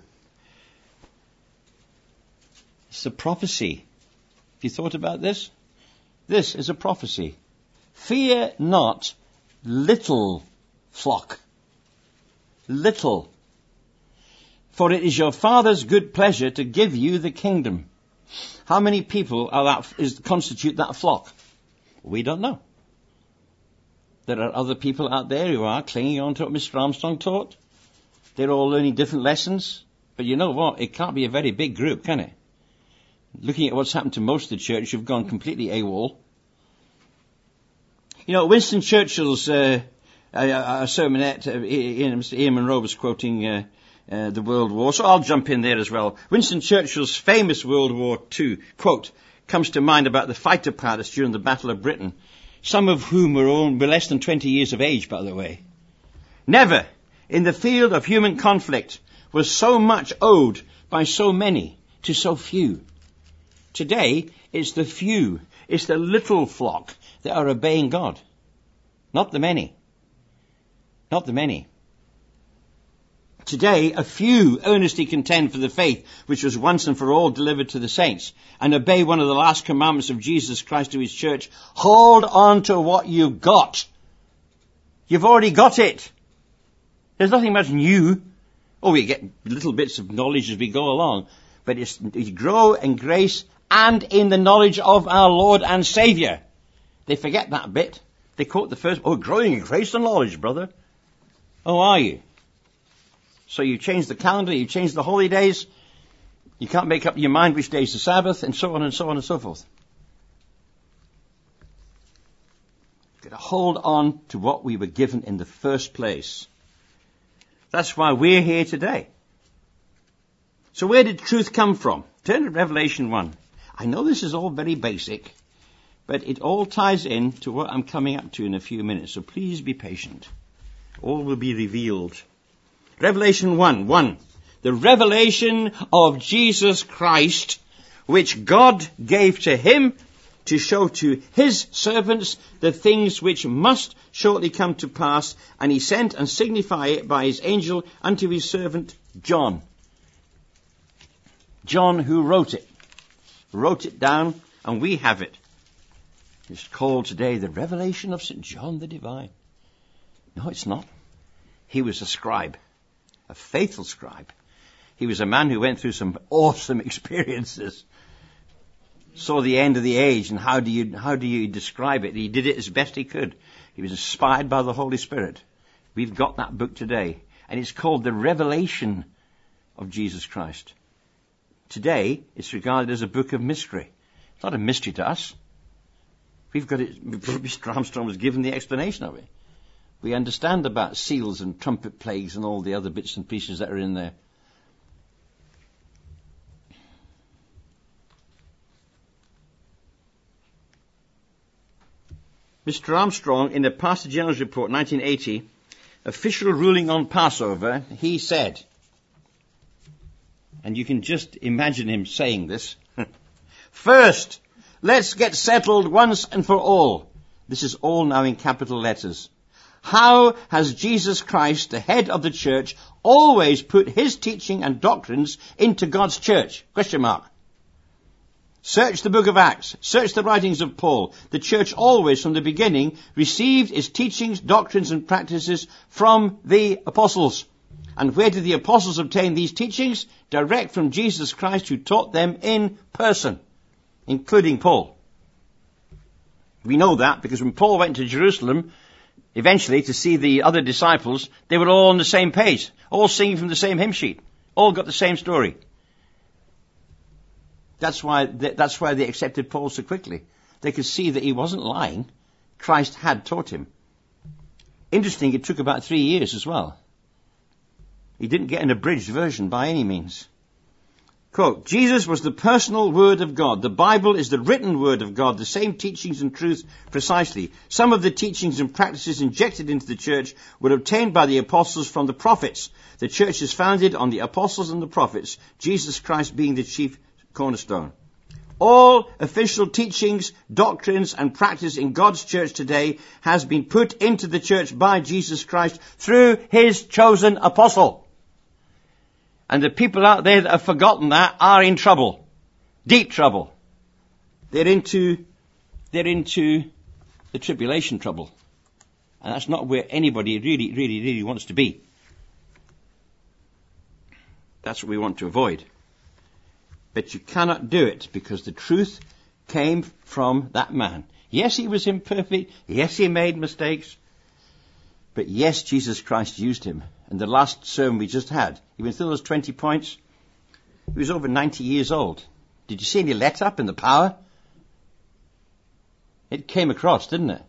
It's a prophecy. Have you thought about this? This is a prophecy. Fear not, little flock. Little. For it is your Father's good pleasure to give you the kingdom. How many people constitute that flock? We don't know. There are other people out there who are clinging on to what Mr. Armstrong taught. They're all learning different lessons. But you know what? It can't be a very big group, can it? Looking at what's happened to most of the church, you've gone completely AWOL. You know, Winston Churchill's sermonette, Mr. Ian Munro was quoting the World War, so I'll jump in there as well. Winston Churchill's famous World War II quote comes to mind about the fighter pilots during the Battle of Britain, some of whom were less than 20 years of age, by the way. Never in the field of human conflict was so much owed by so many to so few. Today, it's the few, it's the little flock that are obeying God. Not the many. Not the many. Today, a few earnestly contend for the faith which was once and for all delivered to the saints, and obey one of the last commandments of Jesus Christ to his church. Hold on to what you've got. You've already got it. There's nothing much new. Oh, we get little bits of knowledge as we go along, but it's grow in grace and in the knowledge of our Lord and Saviour. They forget that bit. They quote the first, growing in grace and knowledge, brother. Oh, are you? So you change the calendar, you change the holidays, you can't make up your mind which day's the Sabbath, and so on and so on and so forth. You've got to hold on to what we were given in the first place. That's why we're here today. So where did truth come from? Turn to Revelation 1. I know this is all very basic, but it all ties in to what I'm coming up to in a few minutes, so please be patient. All will be revealed. Revelation 1:1. The revelation of Jesus Christ, which God gave to him to show to his servants the things which must shortly come to pass, and he sent and signified it by his angel unto his servant John. John, who wrote it down, and we have it. It's called today the Revelation of St. John the Divine. No, it's not. He was a scribe, a faithful scribe. He was a man who went through some awesome experiences, saw the end of the age, and how do you describe it? He did it as best he could. He was inspired by the Holy Spirit. We've got that book today, and it's called the Revelation of Jesus Christ. Today, it's regarded as a book of mystery. It's not a mystery to us. We've got it. Mr. Armstrong was given the explanation of it. We understand about seals and trumpet plagues and all the other bits and pieces that are in there. Mr. Armstrong, in the Pastor General's Report, 1980, official ruling on Passover, he said, and you can just imagine him saying this, first, let's get settled once and for all. This is all now in capital letters. How has Jesus Christ, the head of the church, always put his teaching and doctrines into God's church? Question mark. Search the book of Acts. Search the writings of Paul. The church always, from the beginning, received its teachings, doctrines, and practices from the apostles. And where did the apostles obtain these teachings? Direct from Jesus Christ, who taught them in person, including Paul. We know that because when Paul went to Jerusalem, eventually to see the other disciples, they were all on the same page, all singing from the same hymn sheet, all got the same story. That's why they accepted Paul so quickly. They could see that he wasn't lying. Christ had taught him. Interesting, it took about 3 years as well. He didn't get an abridged version by any means. Quote, Jesus was the personal word of God. The Bible is the written word of God, the same teachings and truths precisely. Some of the teachings and practices injected into the church were obtained by the apostles from the prophets. The church is founded on the apostles and the prophets, Jesus Christ being the chief cornerstone. All official teachings, doctrines, and practice in God's church today has been put into the church by Jesus Christ through his chosen apostle. And the people out there that have forgotten that are in trouble. Deep trouble. They're into the tribulation trouble. And that's not where anybody really wants to be. That's what we want to avoid. But you cannot do it because the truth came from that man. Yes, he was imperfect. Yes, he made mistakes. But yes, Jesus Christ used him. And the last sermon we just had, he went through those 20 points. He was over 90 years old. Did you see any let up in the power? It came across, didn't it?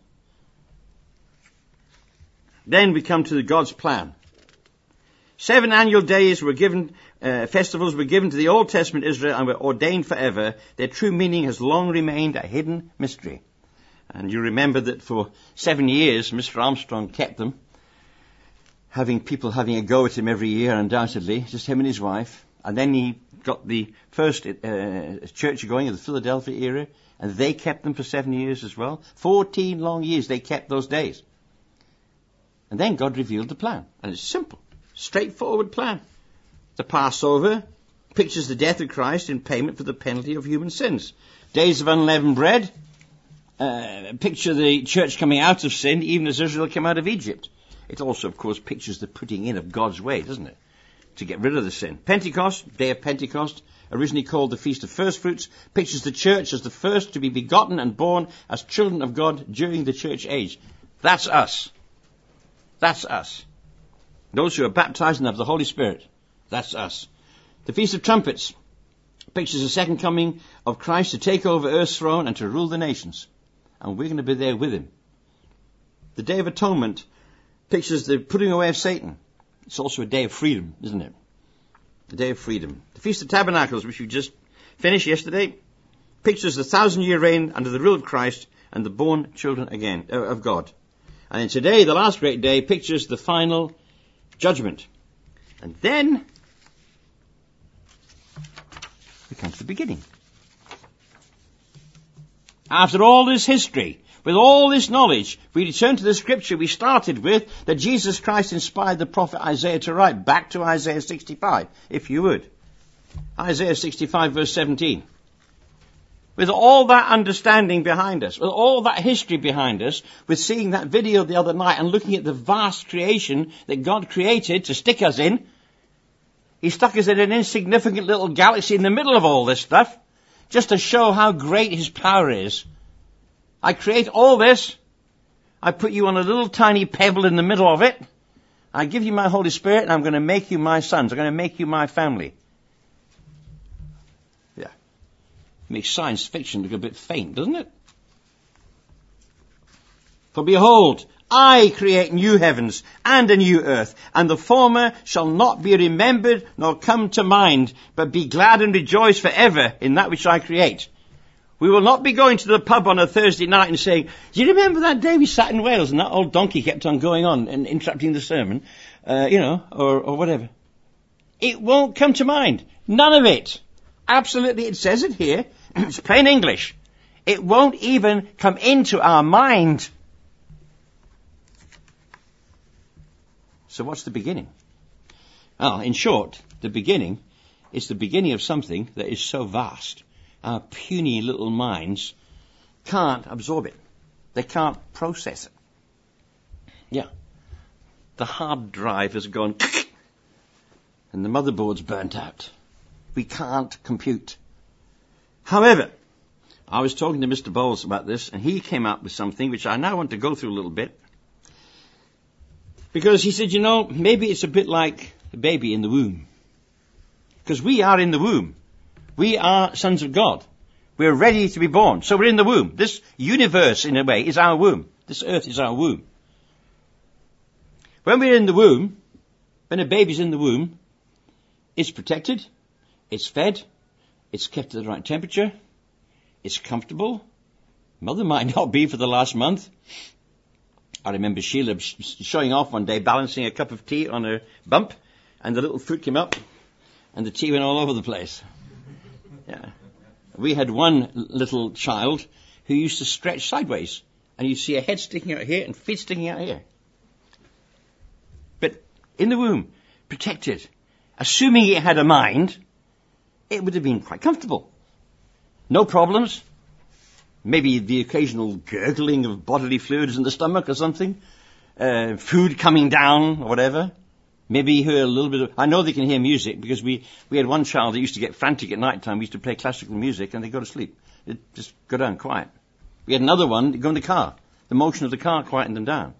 Then we come to God's plan. 7 annual days were given, festivals were given to the Old Testament Israel and were ordained forever. Their true meaning has long remained a hidden mystery. And you remember that for 7 years, Mr. Armstrong kept them, people having a go at him every year, undoubtedly, just him and his wife. And then he got the first church going of the Philadelphia era, and they kept them for 7 years as well. 14 long years they kept those days. And then God revealed the plan. And it's simple, straightforward plan. The Passover pictures the death of Christ in payment for the penalty of human sins. Days of unleavened bread picture the church coming out of sin, even as Israel came out of Egypt. It also, of course, pictures the putting in of God's way, doesn't it? To get rid of the sin. Pentecost, day of Pentecost, originally called the Feast of First Fruits, pictures the church as the first to be begotten and born as children of God during the church age. That's us. That's us. Those who are baptized and have the Holy Spirit. That's us. The Feast of Trumpets pictures the second coming of Christ to take over earth's throne and to rule the nations. And we're going to be there with him. The Day of Atonement pictures the putting away of Satan. It's also a day of freedom, isn't it? The day of freedom. The Feast of Tabernacles, which we just finished yesterday, pictures the 1,000-year reign under the rule of Christ and the born children again of God. And then today, the last great day, pictures the final judgment. And then we come to the beginning. After all this history, with all this knowledge, we return to the scripture we started with, that Jesus Christ inspired the prophet Isaiah to write. Back to Isaiah 65, if you would. Isaiah 65 verse 17. With all that understanding behind us, with all that history behind us, with seeing that video the other night and looking at the vast creation that God created to stick us in, he stuck us in an insignificant little galaxy in the middle of all this stuff, just to show how great his power is. I create all this. I put you on a little tiny pebble in the middle of it. I give you my Holy Spirit and I'm going to make you my sons. I'm going to make you my family. Yeah. Makes science fiction look a bit faint, doesn't it? For behold, I create new heavens and a new earth, and the former shall not be remembered nor come to mind, but be glad and rejoice forever in that which I create. We will not be going to the pub on a Thursday night and saying, do you remember that day we sat in Wales and that old donkey kept on going on and interrupting the sermon, or whatever. It won't come to mind. None of it. Absolutely, it says it here. It's plain English. It won't even come into our mind. So what's the beginning? Well, in short, the beginning is the beginning of something that is so vast. Our puny little minds can't absorb it. They can't process it. Yeah. The hard drive has gone and the motherboard's burnt out. We can't compute. However, I was talking to Mr. Bowles about this and he came up with something which I now want to go through a little bit. Because he said, maybe it's a bit like a baby in the womb. Because we are in the womb. We are sons of God. We're ready to be born. So we're in the womb. This universe, in a way, is our womb. This earth is our womb. When we're in the womb, when a baby's in the womb, it's protected, it's fed, It's kept at the right temperature. It's comfortable. Mother might not be for the last month. I remember Sheila showing off one day, balancing a cup of tea on her bump, and the little foot came up, and the tea went all over the place. Yeah. We had one little child who used to stretch sideways, and you'd see a head sticking out here and feet sticking out here. But in the womb, protected, assuming it had a mind, it would have been quite comfortable. No problems. Maybe the occasional gurgling of bodily fluids in the stomach or something. Food coming down or whatever. Maybe you hear a little bit of... I know they can hear music because we had one child that used to get frantic at night time. We used to play classical music and they'd go to sleep. They'd just go down quiet. We had another one, they'd go in the car. The motion of the car quietened them down.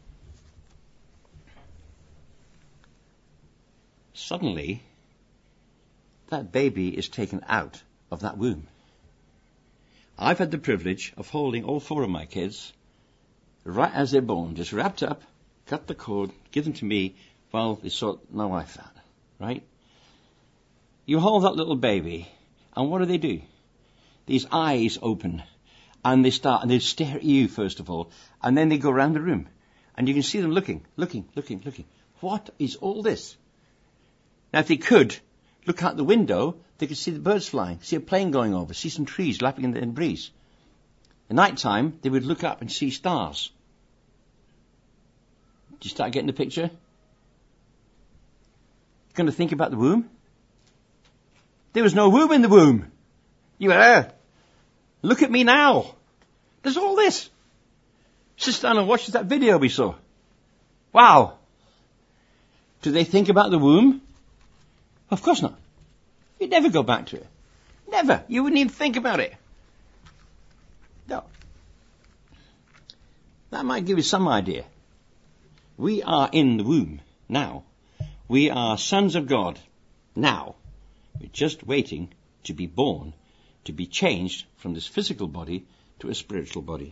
Suddenly, that baby is taken out of that womb. I've had the privilege of holding all 4 of my kids right as they're born, just wrapped up, cut the cord, give them to me while they sort my wife out, right? You hold that little baby, and what do? These eyes open, and they stare at you first of all, and then they go around the room, and you can see them looking. What is all this? Now if they could look out the window, they could see the birds flying, see a plane going over, see some trees lapping in the breeze. At night time, they would look up and see stars. Do you start getting the picture? Going to think about the womb? There was no womb in the womb. You were there. Look at me now. There's all this. Sit down and watch that video we saw. Wow. Do they think about the womb? Of course not. You'd never go back to it. Never. You wouldn't even think about it. No. That might give you some idea. We are in the womb now. We are sons of God now. We're just waiting to be born, to be changed from this physical body to a spiritual body.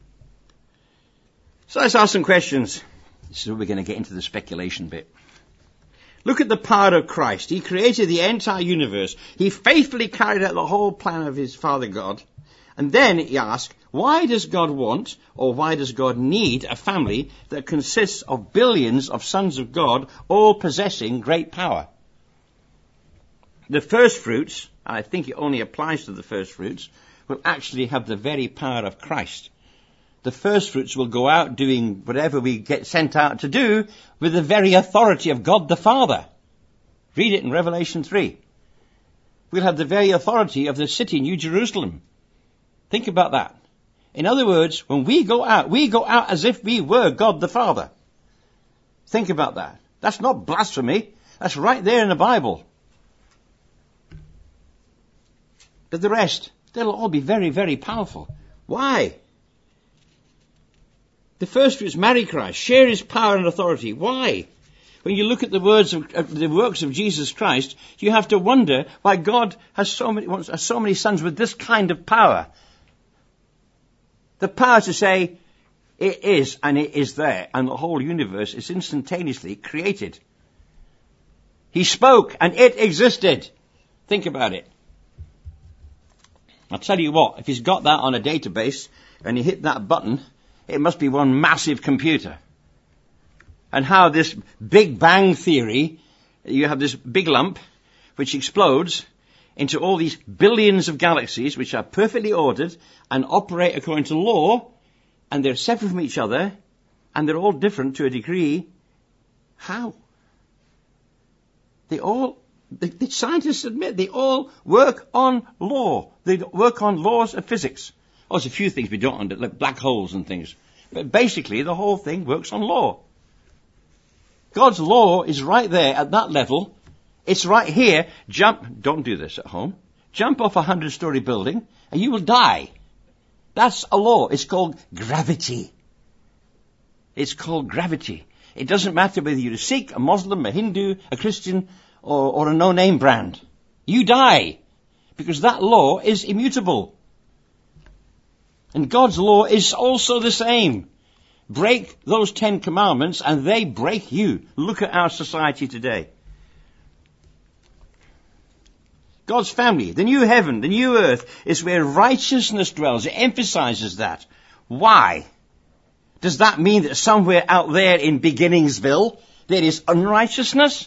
So let's ask some questions. This is where we're going to get into the speculation bit. Look at the power of Christ. He created the entire universe. He faithfully carried out the whole plan of his Father God. And then he asks, why does God want, or why does God need a family that consists of billions of sons of God, all possessing great power? The first fruits, and I think it only applies to the first fruits, will actually have the very power of Christ. The first fruits will go out doing whatever we get sent out to do with the very authority of God the Father. Read it in Revelation 3. We'll have the very authority of the city, New Jerusalem. Think about that. In other words, when we go out as if we were God the Father. Think about that. That's not blasphemy. That's right there in the Bible. But the rest, they'll all be very, very powerful. Why? The first fruits marry Christ, share his power and authority. Why? When you look at the works of Jesus Christ, you have to wonder why God has so many sons with this kind of power. The power to say, it is and it is there, and the whole universe is instantaneously created. He spoke and it existed. Think about it. I'll tell you what, if he's got that on a database and you hit that button, it must be one massive computer. And how this Big Bang theory, you have this big lump which explodes into all these billions of galaxies which are perfectly ordered and operate according to law, and they're separate from each other, and they're all different to a degree. How? The scientists admit they all work on law. They work on laws of physics. Oh, there's a few things we don't understand, like black holes and things. But basically, the whole thing works on law. God's law is right there at that level. It's right here. Don't do this at home. Jump off a 100-story building and you will die. That's a law. It's called gravity. It's called gravity. It doesn't matter whether you're a Sikh, a Muslim, a Hindu, a Christian, or a no-name brand. You die. Because that law is immutable. And God's law is also the same. Break those 10 commandments and they break you. Look at our society today. God's family, the new heaven, the new earth, is where righteousness dwells. It emphasizes that. Why? Does that mean that somewhere out there in Beginningsville there is unrighteousness?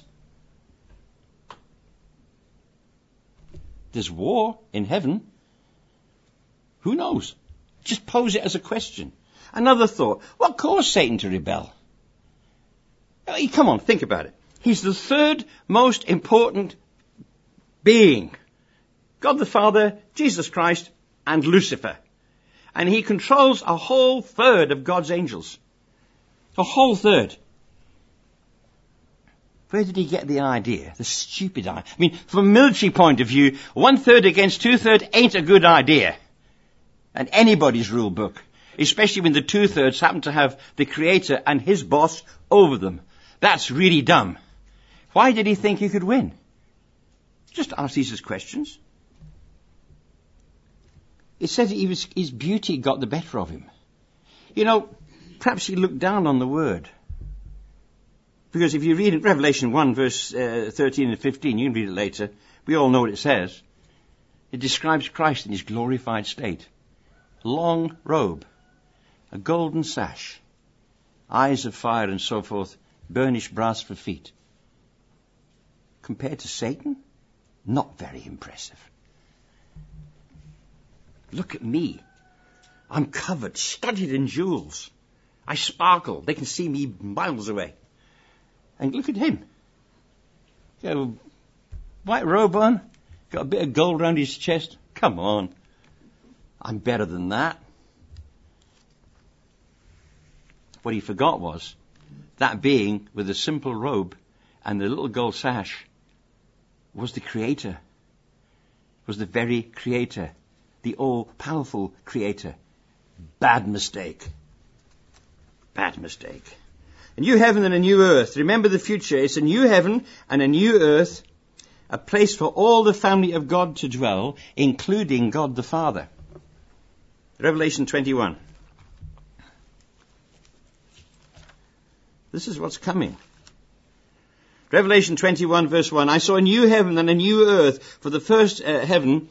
There's war in heaven. Who knows? Just pose it as a question. Another thought. What caused Satan to rebel? Come on, think about it. He's the third most important being. God the Father, Jesus Christ, and Lucifer. And he controls a whole third of God's angels. A whole third. Where did he get the idea? The stupid idea. I mean, from a military point of view, 1/3 against 2/3 ain't a good idea. And anybody's rule book. Especially when the 2/3 happen to have the Creator and his boss over them. That's really dumb. Why did he think he could win? Just ask these as questions. It said his beauty got the better of him. You know, perhaps he looked down on the word. Because if you read in Revelation 1 verse 13 and 15, you can read it later. We all know what it says. It describes Christ in his glorified state. Long robe, a golden sash, eyes of fire and so forth, burnished brass for feet. Compared to Satan, not very impressive. Look at me. I'm covered, studded in jewels. I sparkle. They can see me miles away. And look at him. Got a white robe on, got a bit of gold around his chest. Come on. I'm better than that. What he forgot was that being with a simple robe and the little gold sash was the Creator, was the very Creator, the all-powerful Creator. Bad mistake. Bad mistake. A new heaven and a new earth. Remember the future. It's a new heaven and a new earth, a place for all the family of God to dwell, including God the Father. Revelation 21. This is what's coming. Revelation 21 verse 1. I saw a new heaven and a new earth. For the first heaven...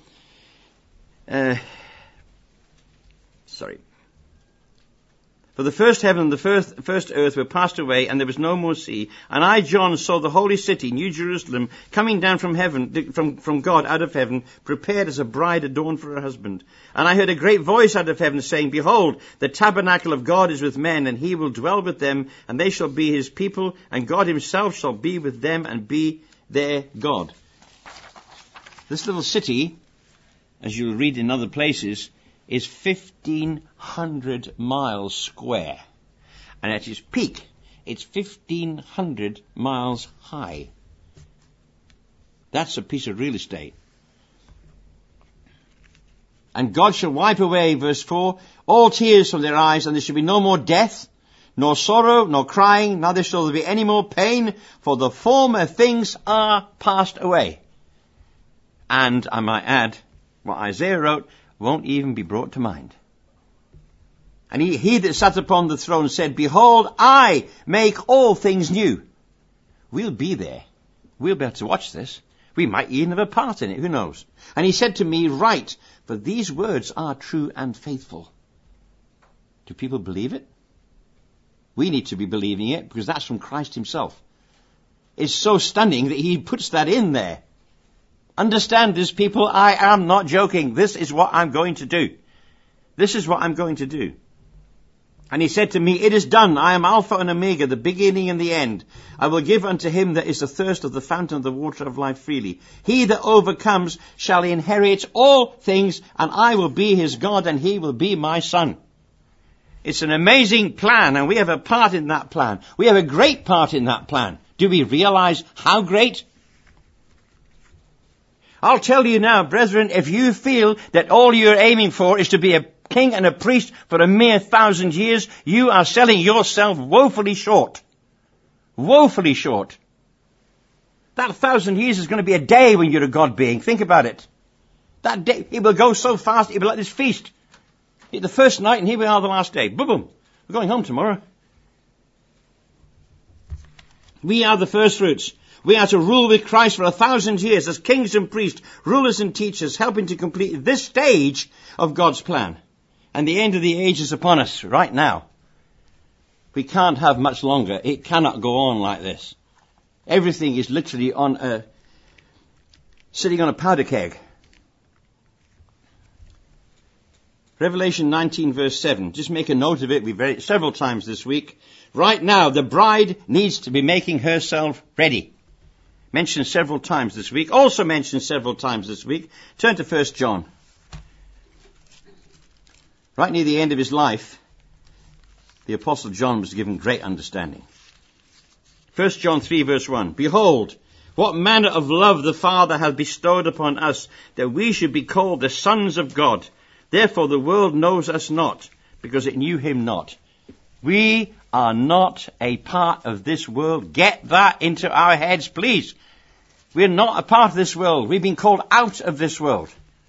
For the first heaven and the first earth were passed away, and there was no more sea. And I, John, saw the holy city, New Jerusalem, coming down from heaven, from God out of heaven, prepared as a bride adorned for her husband. And I heard a great voice out of heaven saying, Behold, the tabernacle of God is with men, and he will dwell with them, and they shall be his people, and God himself shall be with them and be their God. This little city, as you'll read in other places, is 1,500 miles square. And at its peak, it's 1,500 miles high. That's a piece of real estate. And God shall wipe away, verse 4, all tears from their eyes, and there shall be no more death, nor sorrow, nor crying, neither shall there be any more pain, for the former things are passed away. And I might add, what Isaiah wrote, won't even be brought to mind. And he that sat upon the throne said, Behold, I make all things new. We'll be there. We'll be able to watch this. We might even have a part in it, who knows? And he said to me, Write, for these words are true and faithful. Do people believe it? We need to be believing it, because that's from Christ himself. It's so stunning that he puts that in there. Understand this, people, I am not joking. This is what I'm going to do. This is what I'm going to do. And he said to me, It is done. I am Alpha and Omega, the beginning and the end. I will give unto him that is athirst of the fountain of the water of life freely. He that overcomes shall inherit all things, and I will be his God, and he will be my son. It's an amazing plan, and we have a part in that plan. We have a great part in that plan. Do we realize how great? I'll tell you now, brethren, if you feel that all you're aiming for is to be a king and a priest for a mere 1,000 years, you are selling yourself woefully short. Woefully short. That 1,000 years is going to be a day when you're a God being. Think about it. That day, it will go so fast, it will be like this feast. The first night, and here we are the last day. Boom, boom. We're going home tomorrow. We are the first fruits. We are to rule with Christ for 1,000 years as kings and priests, rulers and teachers, helping to complete this stage of God's plan. And the end of the age is upon us right now. We can't have much longer. It cannot go on like this. Everything is literally sitting on a powder keg. Revelation 19 verse 7. Just make a note of it. We've read it several times this week. Right now, the bride needs to be making herself ready. Mentioned several times this week. Also mentioned several times this week. Turn to 1 John. Right near the end of his life, the Apostle John was given great understanding. 1 John 3 verse 1. Behold, what manner of love the Father hath bestowed upon us, that we should be called the sons of God. Therefore the world knows us not, because it knew him not. We are not a part of this world. Get that into our heads, please. We're not a part of this world. We've been called out of this world.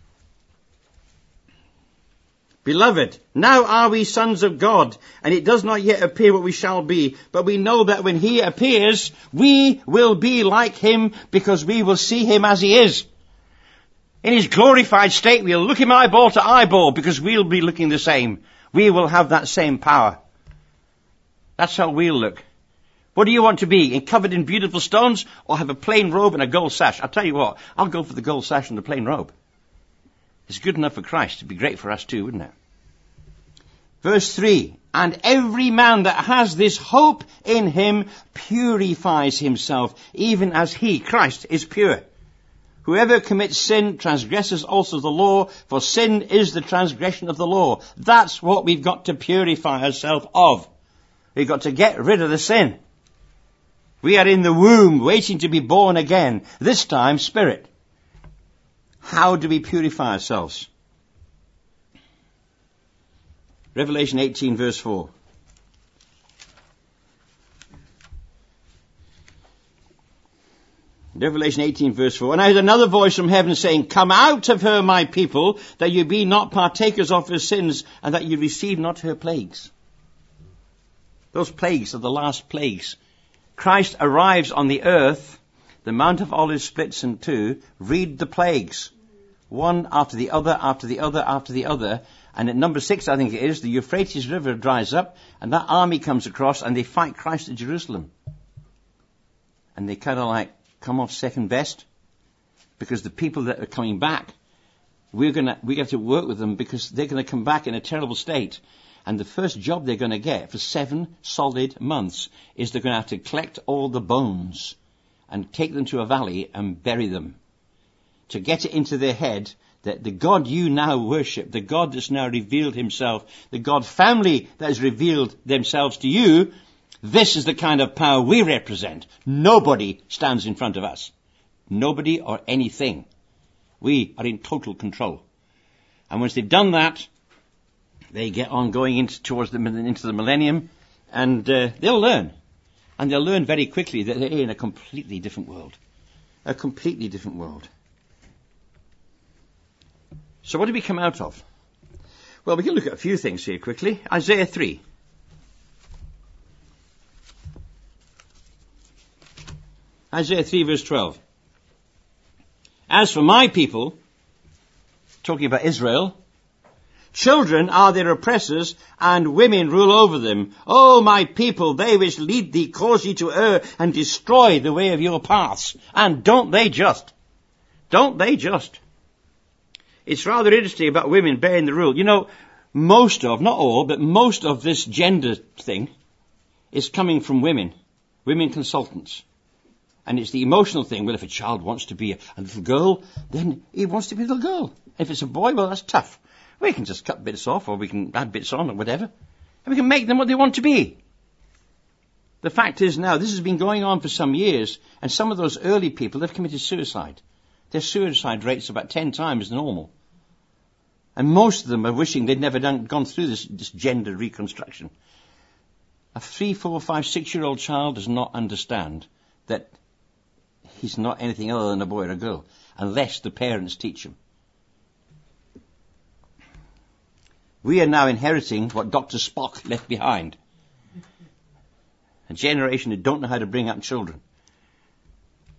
Beloved, now are we sons of God, and it does not yet appear what we shall be, but we know that when he appears, we will be like him, because we will see him as he is. In his glorified state, we'll look him eyeball to eyeball, because we'll be looking the same. We will have that same power. That's how we'll look. What do you want to be? Covered in beautiful stones, or have a plain robe and a gold sash? I'll tell you what, I'll go for the gold sash and the plain robe. It's good enough for Christ. It'd be great for us too, wouldn't it? Verse 3, and every man that has this hope in him purifies himself, even as he, Christ, is pure. Whoever commits sin transgresses also the law, for sin is the transgression of the law. That's what we've got to purify ourselves of. We've got to get rid of the sin. We are in the womb waiting to be born again, this time spirit. How do we purify ourselves? Revelation 18 verse 4. Revelation 18 verse 4. And I heard another voice from heaven saying, come out of her, my people, that you be not partakers of her sins, and that you receive not her plagues. Those plagues are the last plagues. Christ arrives on the earth, the Mount of Olives splits in two, read the plagues. One after the other, after the other, after the other. And at number 6, I think it is, the Euphrates River dries up, and that army comes across, and they fight Christ at Jerusalem. And they kind of like come off second best, because the people that are coming back, we have to work with them, because they're going to come back in a terrible state. And the first job they're going to get for 7 solid months is they're going to have to collect all the bones and take them to a valley and bury them, to get it into their head that the God you now worship, the God that's now revealed himself, the God family that has revealed themselves to you, this is the kind of power we represent. Nobody stands in front of us. Nobody or anything. We are in total control. And once they've done that, they get on going into the millennium, and they'll learn. And they'll learn very quickly that they're in a completely different world. A completely different world. So what do we come out of? Well, we can look at a few things here quickly. Isaiah 3. Isaiah 3 verse 12. As for my people, talking about Israel, children are their oppressors, and women rule over them. O my people, they which lead thee cause ye to err, and destroy the way of your paths. And don't they just? Don't they just? It's rather interesting about women bearing the rule. You know, most of, not all, but most of this gender thing is coming from women consultants. And it's the emotional thing. Well, if a child wants to be a little girl, then he wants to be a little girl. If it's a boy, well, that's tough. We can just cut bits off, or we can add bits on, or whatever. And we can make them what they want to be. The fact is now, this has been going on for some years, and some of those early people have committed suicide. Their suicide rate's about 10 times normal. And most of them are wishing they'd never gone through this gender reconstruction. A 3, 4, 5, 6-year-old child does not understand that he's not anything other than a boy or a girl, unless the parents teach him. We are now inheriting what Dr. Spock left behind. A generation who don't know how to bring up children.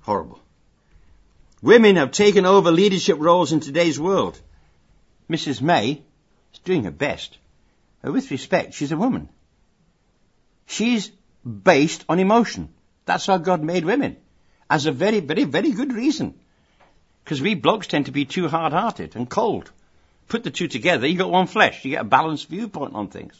Horrible. Women have taken over leadership roles in today's world. Mrs. May is doing her best. With respect, she's a woman. She's based on emotion. That's how God made women. As a very, very, very good reason. Because we blokes tend to be too hard-hearted and cold. Put the two together, you got one flesh. You get a balanced viewpoint on things.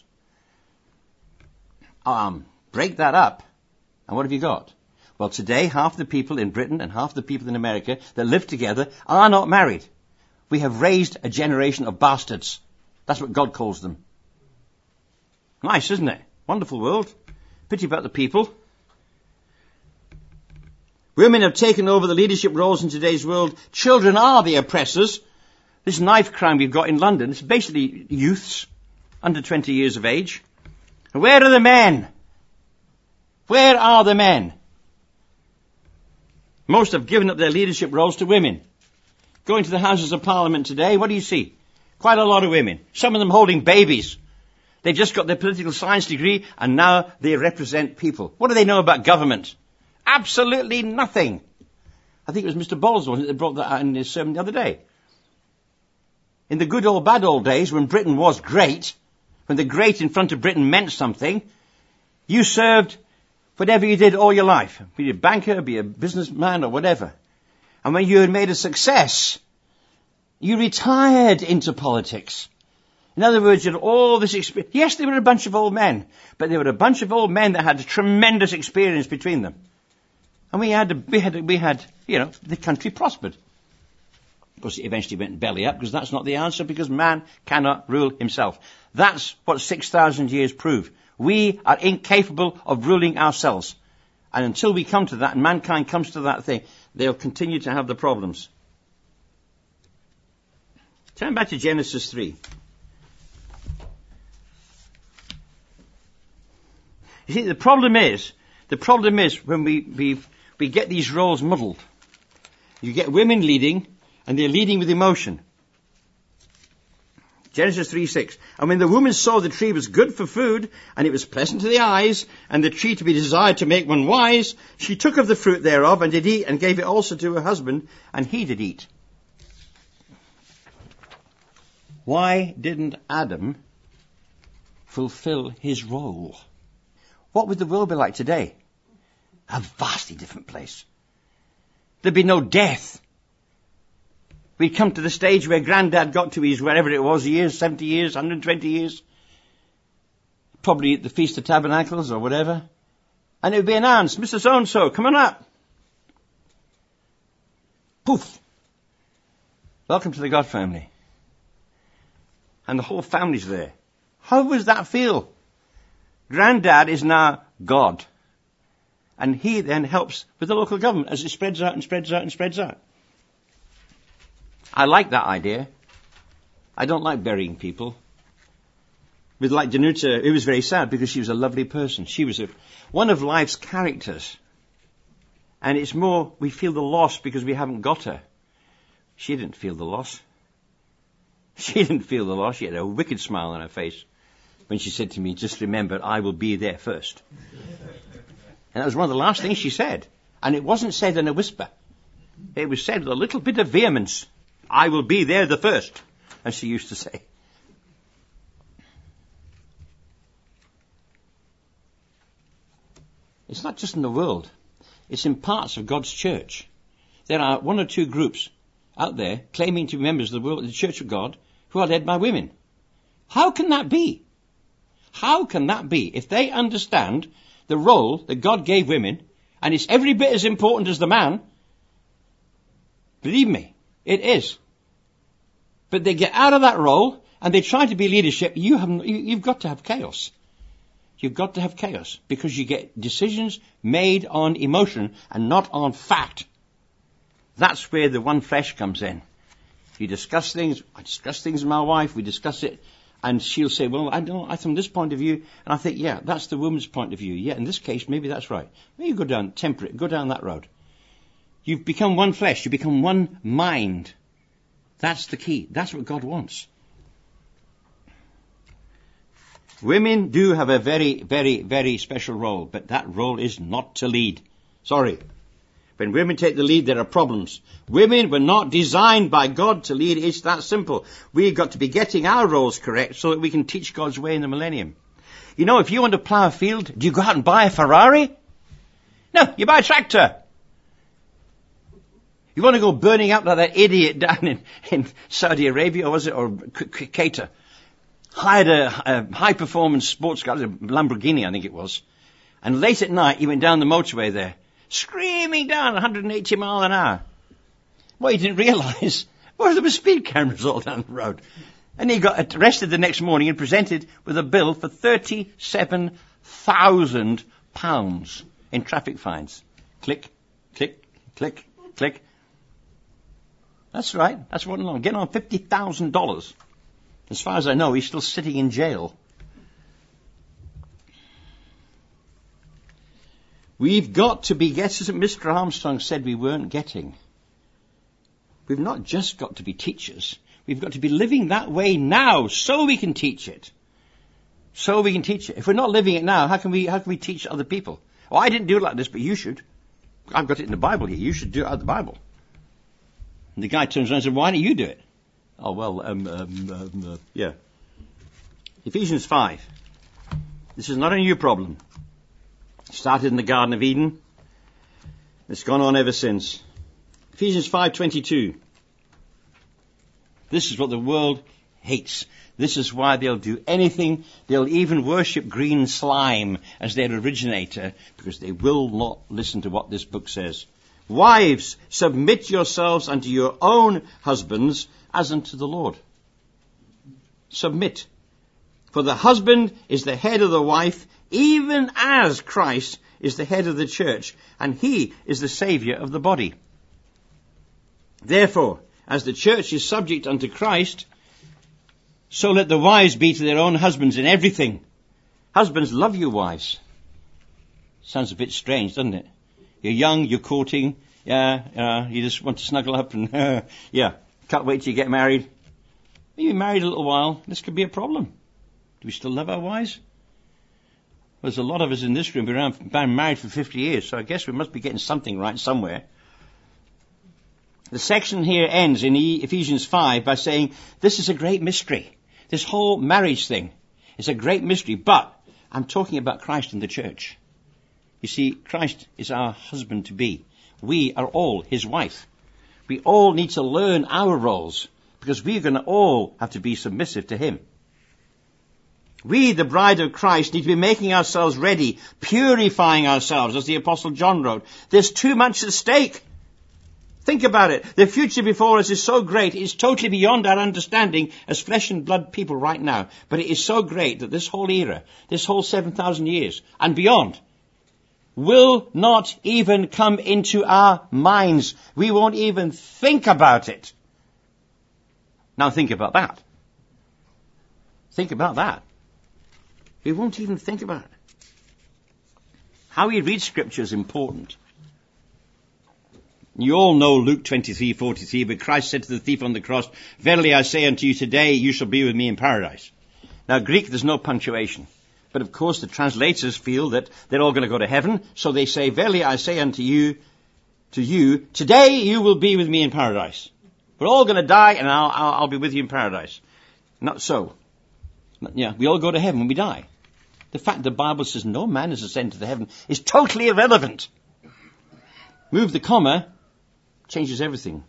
Break that up, and what have you got? Well, today, half the people in Britain and half the people in America that live together are not married. We have raised a generation of bastards. That's what God calls them. Nice, isn't it? Wonderful world. Pity about the people. Women have taken over the leadership roles in today's world. Children are the oppressors. This knife crime we've got in London is basically youths under 20 years of age. And where are the men? Where are the men? Most have given up their leadership roles to women. Going to the Houses of Parliament today, what do you see? Quite a lot of women. Some of them holding babies. They've just got their political science degree and now they represent people. What do they know about government? Absolutely nothing. I think it was Mr. Boswell that brought that out in his sermon the other day. In the good old bad old days when Britain was great, when the great in front of Britain meant something, you served whatever you did all your life. Be a banker, be a businessman or whatever. And when you had made a success, you retired into politics. In other words, you had all this experience. Yes, they were a bunch of old men, but they were a bunch of old men that had a tremendous experience between them. And we had, the country prospered. Of course, it eventually went belly up because that's not the answer, because man cannot rule himself. That's what 6,000 years prove. We are incapable of ruling ourselves. And until we come to that, and mankind comes to that thing, they'll continue to have the problems. Turn back to Genesis 3. You see, the problem is when we get these roles muddled. You get women leading, and they're leading with emotion. Genesis 3:6. And when the woman saw the tree was good for food, and it was pleasant to the eyes, and the tree to be desired to make one wise, she took of the fruit thereof, and did eat, and gave it also to her husband, and he did eat. Why didn't Adam fulfill his role? What would the world be like today? A vastly different place. There'd be no death. We'd come to the stage where Granddad got to his wherever it was, years, 70 years, 120 years. Probably at the Feast of Tabernacles or whatever. And it would be announced, Mr. So-and-so, come on up. Poof. Welcome to the God family. And the whole family's there. How does that feel? Granddad is now God. And he then helps with the local government as it spreads out and spreads out and spreads out. I like that idea. I don't like burying people. With like Danuta, it was very sad because she was a lovely person. She was one of life's characters. And it's more, we feel the loss because we haven't got her. She didn't feel the loss. She didn't feel the loss. She had a wicked smile on her face when she said to me, just remember, I will be there first. And that was one of the last things she said. And it wasn't said in a whisper. It was said with a little bit of vehemence. I will be there the first, as she used to say. It's not just in the world. It's in parts of God's church. There are one or two groups out there claiming to be members of the Church of God who are led by women. How can that be? How can that be? If they understand the role that God gave women, and it's every bit as important as the man, believe me, it is. But they get out of that role and they try to be leadership. You've got to have chaos. You've got to have chaos because you get decisions made on emotion and not on fact. That's where the one flesh comes in. You discuss things. I discuss things with my wife. We discuss it. And she'll say, well, I don't know, from this point of view. And I think, yeah, that's the woman's point of view. Yeah, in this case, maybe that's right. Maybe you go down, temper it, go down that road. You've become one flesh. You become one mind. That's the key. That's what God wants. Women do have a very, very, very special role, but that role is not to lead. Sorry. When women take the lead, there are problems. Women were not designed by God to lead. It's that simple. We've got to be getting our roles correct so that we can teach God's way in the millennium. You know, if you want to plow a field, do you go out and buy a Ferrari? No, you buy a tractor. You want to go burning up like that idiot down in Saudi Arabia, or was it, or Qatar? Hired a high-performance sports car, a Lamborghini, I think it was. And late at night, he went down the motorway there, screaming down 180 mile an hour. What he didn't realise was there were speed cameras all down the road. And he got arrested the next morning and presented with a bill for £37,000 in traffic fines. Click, click, click, click. That's right. That's what I'm getting on $50,000. As far as I know, he's still sitting in jail. We've got to be getting, as Mr. Armstrong said we weren't getting. We've not just got to be teachers. We've got to be living that way now so we can teach it. So we can teach it. If we're not living it now, how can we teach other people? Oh, I didn't do it like this, but you should. I've got it in the Bible here. You should do it out of the Bible. And the guy turns around and says, why don't you do it? Oh, well, yeah. Ephesians 5. This is not a new problem. It started in the Garden of Eden. It's gone on ever since. Ephesians 5:22. This is what the world hates. This is why they'll do anything. They'll even worship green slime as their originator, because they will not listen to what this book says. Wives, submit yourselves unto your own husbands as unto the Lord. Submit. For the husband is the head of the wife, even as Christ is the head of the church, and he is the Saviour of the body. Therefore, as the church is subject unto Christ, so let the wives be to their own husbands in everything. Husbands, love your wives. Sounds a bit strange, doesn't it? You're young, you're courting, you just want to snuggle up and, can't wait till you get married. You've been married a little while, this could be a problem. Do we still love our wives? Well, there's a lot of us in this room who've been married for 50 years, so I guess we must be getting something right somewhere. The section here ends in Ephesians 5 by saying, this is a great mystery. This whole marriage thing is a great mystery, but I'm talking about Christ and the church. You see, Christ is our husband to be. We are all his wife. We all need to learn our roles, because we're going to all have to be submissive to him. We, the bride of Christ, need to be making ourselves ready, purifying ourselves, as the Apostle John wrote. There's too much at stake. Think about it. The future before us is so great, it's totally beyond our understanding as flesh and blood people right now. But it is so great that this whole era, this whole 7,000 years and beyond, will not even come into our minds. We won't even think about it. Now think about that. Think about that. We won't even think about it. How we read Scripture is important. You all know Luke 23:43, but Christ said to the thief on the cross, verily I say unto you, today you shall be with me in paradise. Now, Greek, there's no punctuation. But of course, the translators feel that they're all going to go to heaven, so they say, verily I say unto you, today you will be with me in paradise. We're all going to die, and I'll be with you in paradise. Not so. Yeah, we all go to heaven when we die. The fact the Bible says no man is ascended to heaven is totally irrelevant. Move the comma, changes everything.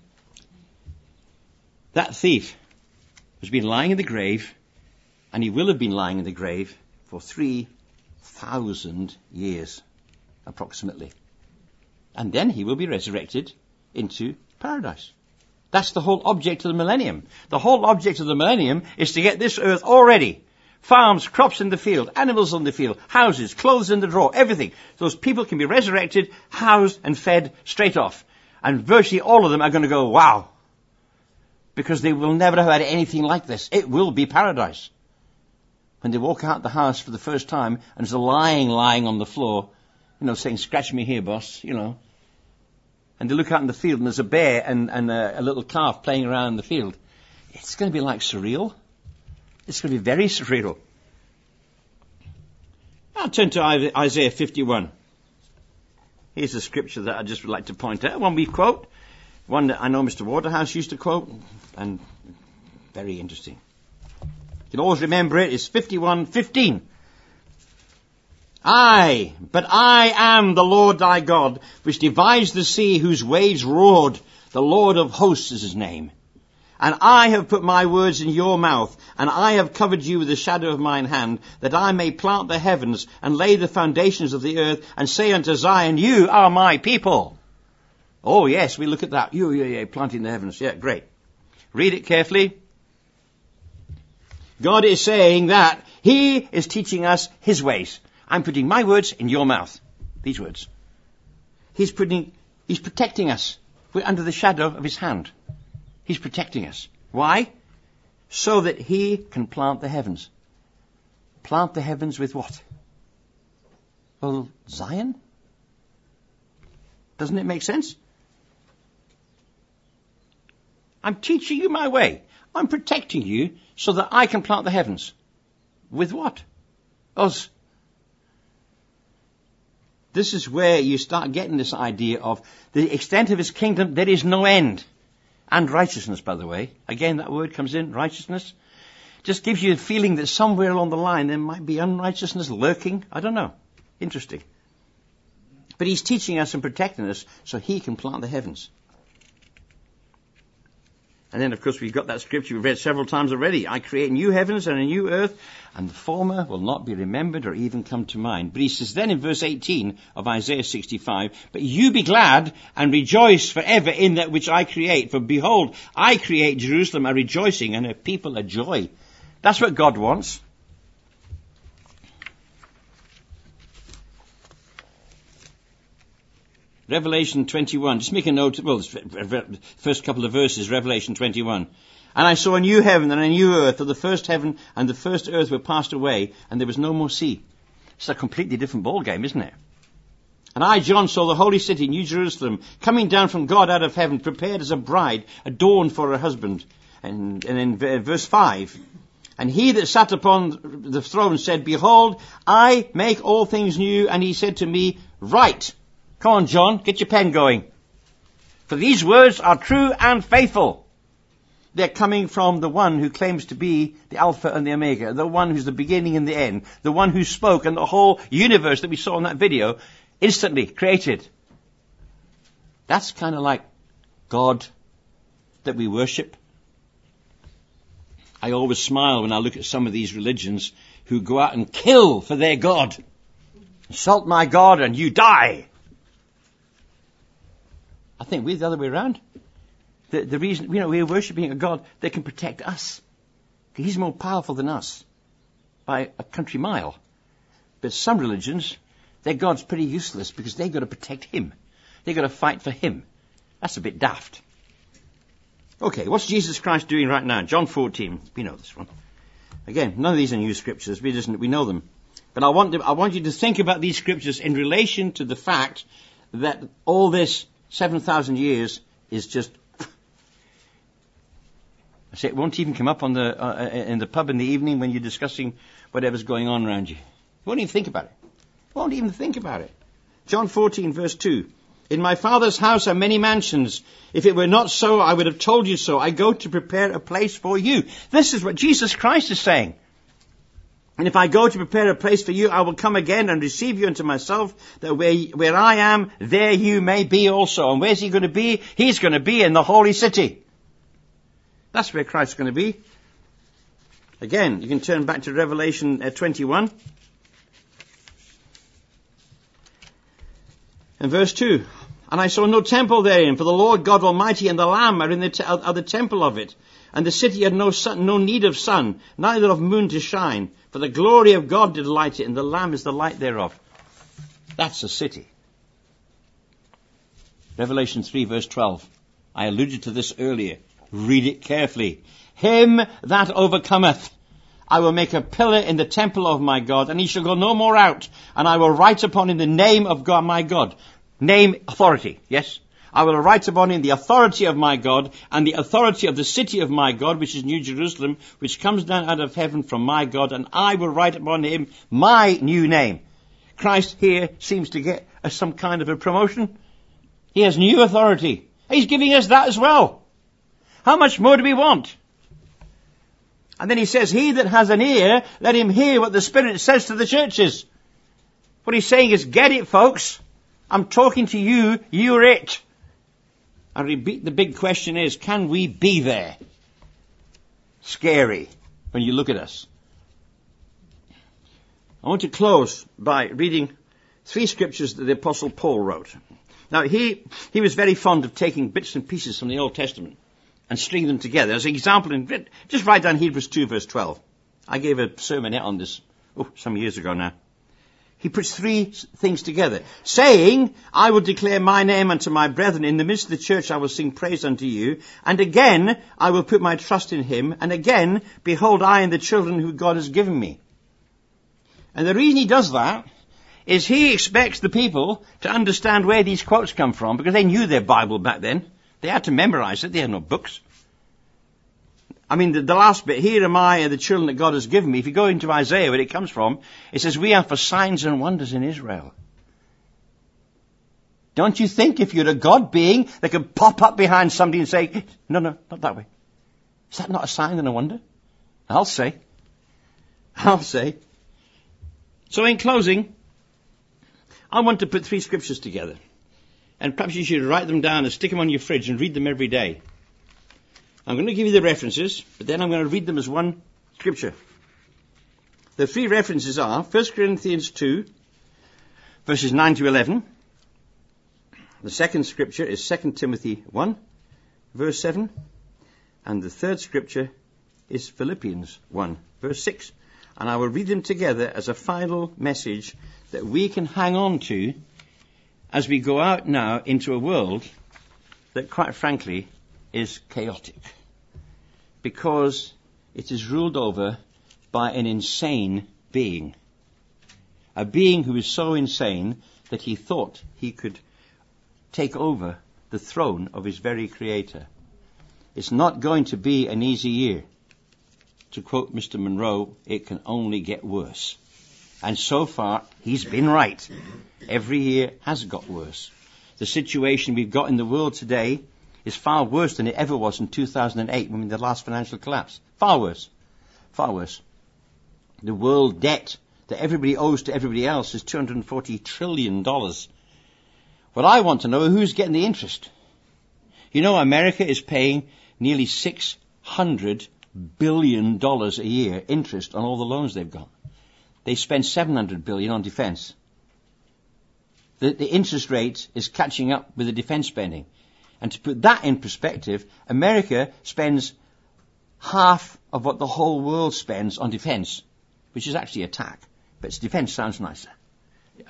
That thief has been lying in the grave, and he will have been lying in the grave for 3,000 years, approximately. And then he will be resurrected into paradise. That's the whole object of the millennium. The whole object of the millennium is to get this earth all ready. Farms, crops in the field, animals on the field, houses, clothes in the drawer, everything. Those people can be resurrected, housed and fed straight off. And virtually all of them are going to go, wow. Because they will never have had anything like this. It will be paradise. When they walk out the house for the first time and there's a lying on the floor, saying, scratch me here, boss, And they look out in the field and there's a bear and a little calf playing around in the field. It's going to be like surreal. It's going to be very surreal. I'll turn to Isaiah 51. Here's a scripture that I just would like to point out. One we quote, one that I know Mr. Waterhouse used to quote, and very interesting. You can always remember it. It's 51:15. But I am the Lord thy God, which divides the sea, whose waves roared. The Lord of hosts is his name. And I have put my words in your mouth, and I have covered you with the shadow of mine hand, that I may plant the heavens and lay the foundations of the earth, and say unto Zion, you are my people. Oh yes, we look at that. You, planting the heavens. Yeah, great. Read it carefully. God is saying that he is teaching us his ways. I'm putting my words in your mouth. These words. He's protecting us. We're under the shadow of his hand. He's protecting us. Why? So that he can plant the heavens. Plant the heavens with what? Well, Zion? Doesn't it make sense? I'm teaching you my way. I'm protecting you so that I can plant the heavens. With what? Us. This is where you start getting this idea of the extent of his kingdom, there is no end. And righteousness, by the way. Again, that word comes in, righteousness. Just gives you a feeling that somewhere along the line there might be unrighteousness lurking. I don't know. Interesting. But he's teaching us and protecting us so he can plant the heavens. And then, of course, we've got that scripture we've read several times already. I create new heavens and a new earth, and the former will not be remembered or even come to mind. But he says then in verse 18 of Isaiah 65, but you be glad and rejoice forever in that which I create. For behold, I create Jerusalem a rejoicing and her people a joy. That's what God wants. Revelation 21. Just make a note. Well, the first couple of verses, Revelation 21. And I saw a new heaven and a new earth, for the first heaven and the first earth were passed away, and there was no more sea. It's a completely different ballgame, isn't it? And I, John, saw the holy city, New Jerusalem, coming down from God out of heaven, prepared as a bride, adorned for her husband. And in verse 5, and he that sat upon the throne said, behold, I make all things new. And he said to me, write. Come on, John, get your pen going. For these words are true and faithful. They're coming from the one who claims to be the Alpha and the Omega, the one who's the beginning and the end, the one who spoke, and the whole universe that we saw in that video instantly created. That's kind of like God that we worship. I always smile when I look at some of these religions who go out and kill for their God. Insult my God and you die. I think we're the other way around. The reason, we're worshipping a God that can protect us. He's more powerful than us by a country mile. But some religions, their God's pretty useless because they've got to protect him. They've got to fight for him. That's a bit daft. Okay, what's Jesus Christ doing right now? John 14. We know this one. Again, none of these are new scriptures. We know them. But I want you to think about these scriptures in relation to the fact that all this 7,000 years is just... I say it won't even come up on in the pub in the evening when you're discussing whatever's going on around you. You won't even think about it. You won't even think about it. John 14, verse 2. In my Father's house are many mansions. If it were not so, I would have told you so. I go to prepare a place for you. This is what Jesus Christ is saying. And if I go to prepare a place for you, I will come again and receive you unto myself, that where I am, there you may be also. And where's he going to be? He's going to be in the holy city. That's where Christ's going to be. Again, you can turn back to Revelation 21. And verse 2. And I saw no temple therein, for the Lord God Almighty and the Lamb are the temple of it. And the city had no need of sun, neither of moon to shine. For the glory of God did light it, and the Lamb is the light thereof. That's a city. Revelation 3, verse 12. I alluded to this earlier. Read it carefully. Him that overcometh, I will make a pillar in the temple of my God, and he shall go no more out. And I will write upon him the name of God, my God. Name, authority, yes? I will write upon him the authority of my God, and the authority of the city of my God, which is New Jerusalem, which comes down out of heaven from my God, and I will write upon him my new name. Christ here seems to get as some kind of a promotion. He has new authority. He's giving us that as well. How much more do we want? And then he says, he that has an ear, let him hear what the Spirit says to the churches. What he's saying is, get it, folks. I'm talking to you. You're it. I repeat, the big question is, can we be there? Scary when you look at us. I want to close by reading 3 scriptures that the Apostle Paul wrote. Now, he was very fond of taking bits and pieces from the Old Testament and stringing them together. As an example, just write down Hebrews 2 verse 12. I gave a sermonette on this, some years ago now. He puts 3 things together, saying, I will declare my name unto my brethren. In the midst of the church I will sing praise unto you. And again, I will put my trust in him. And again, behold, I and the children who God has given me. And the reason he does that is he expects the people to understand where these quotes come from, because they knew their Bible back then. They had to memorize it. They had no books. I mean, the last bit, here am I and the children that God has given me. If you go into Isaiah, where it comes from, it says, we are for signs and wonders in Israel. Don't you think if you're a God being that could pop up behind somebody and say, no, not that way. Is that not a sign and a wonder? I'll say. So in closing, I want to put 3 scriptures together. And perhaps you should write them down and stick them on your fridge and read them every day. I'm going to give you the references, but then I'm going to read them as one scripture. The 3 references are 1 Corinthians 2, verses 9 to 11. The second scripture is 2 Timothy 1, verse 7. And the third scripture is Philippians 1, verse 6. And I will read them together as a final message that we can hang on to as we go out now into a world that, quite frankly, is chaotic, because it is ruled over by an insane being. A being who is so insane that he thought he could take over the throne of his very creator. It's not going to be an easy year. To quote Mr. Monroe, it can only get worse. And so far, he's been right. Every year has got worse. The situation we've got in the world today is far worse than it ever was in 2008, when the last financial collapse. Far worse. The world debt that everybody owes to everybody else is $240 trillion. What I want to know is who's getting the interest. You know, America is paying nearly $600 billion a year interest on all the loans they've got. They spend $700 billion on defense. The interest rate is catching up with the defense spending. And to put that in perspective, America spends half of what the whole world spends on defense, which is actually attack. But defense sounds nicer. Yeah.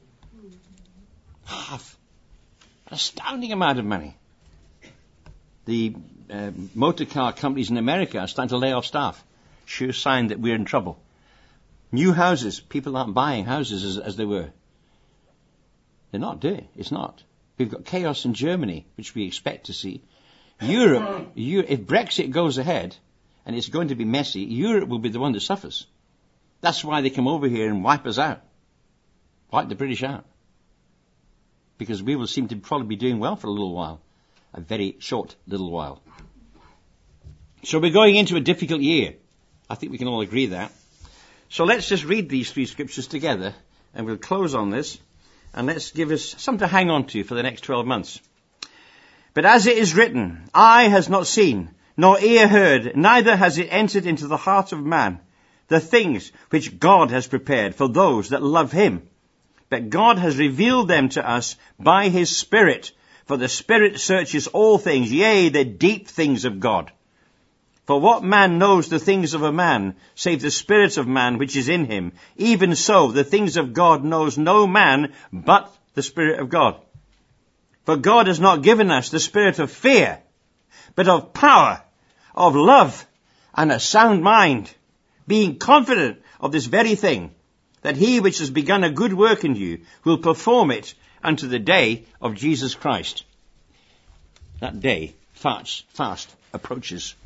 Half. An astounding amount of money. The motor car companies in America are starting to lay off staff. Sure sign that we're in trouble. New houses. People aren't buying houses as they were. They're not doing. It's not. We've got chaos in Germany, which we expect to see. Europe, if Brexit goes ahead, and it's going to be messy, Europe will be the one that suffers. That's why they come over here and wipe us out. Wipe the British out. Because we will seem to probably be doing well for a little while. A very short little while. So we're going into a difficult year. I think we can all agree that. So let's just read these 3 scriptures together, and we'll close on this. And let's give us something to hang on to for the next 12 months. But as it is written, eye has not seen, nor ear heard, neither has it entered into the heart of man, the things which God has prepared for those that love him. But God has revealed them to us by his Spirit, for the Spirit searches all things, yea, the deep things of God. For what man knows the things of a man, save the spirit of man which is in him? Even so, the things of God knows no man but the Spirit of God. For God has not given us the spirit of fear, but of power, of love, and a sound mind, being confident of this very thing, that he which has begun a good work in you will perform it unto the day of Jesus Christ. That day fast approaches.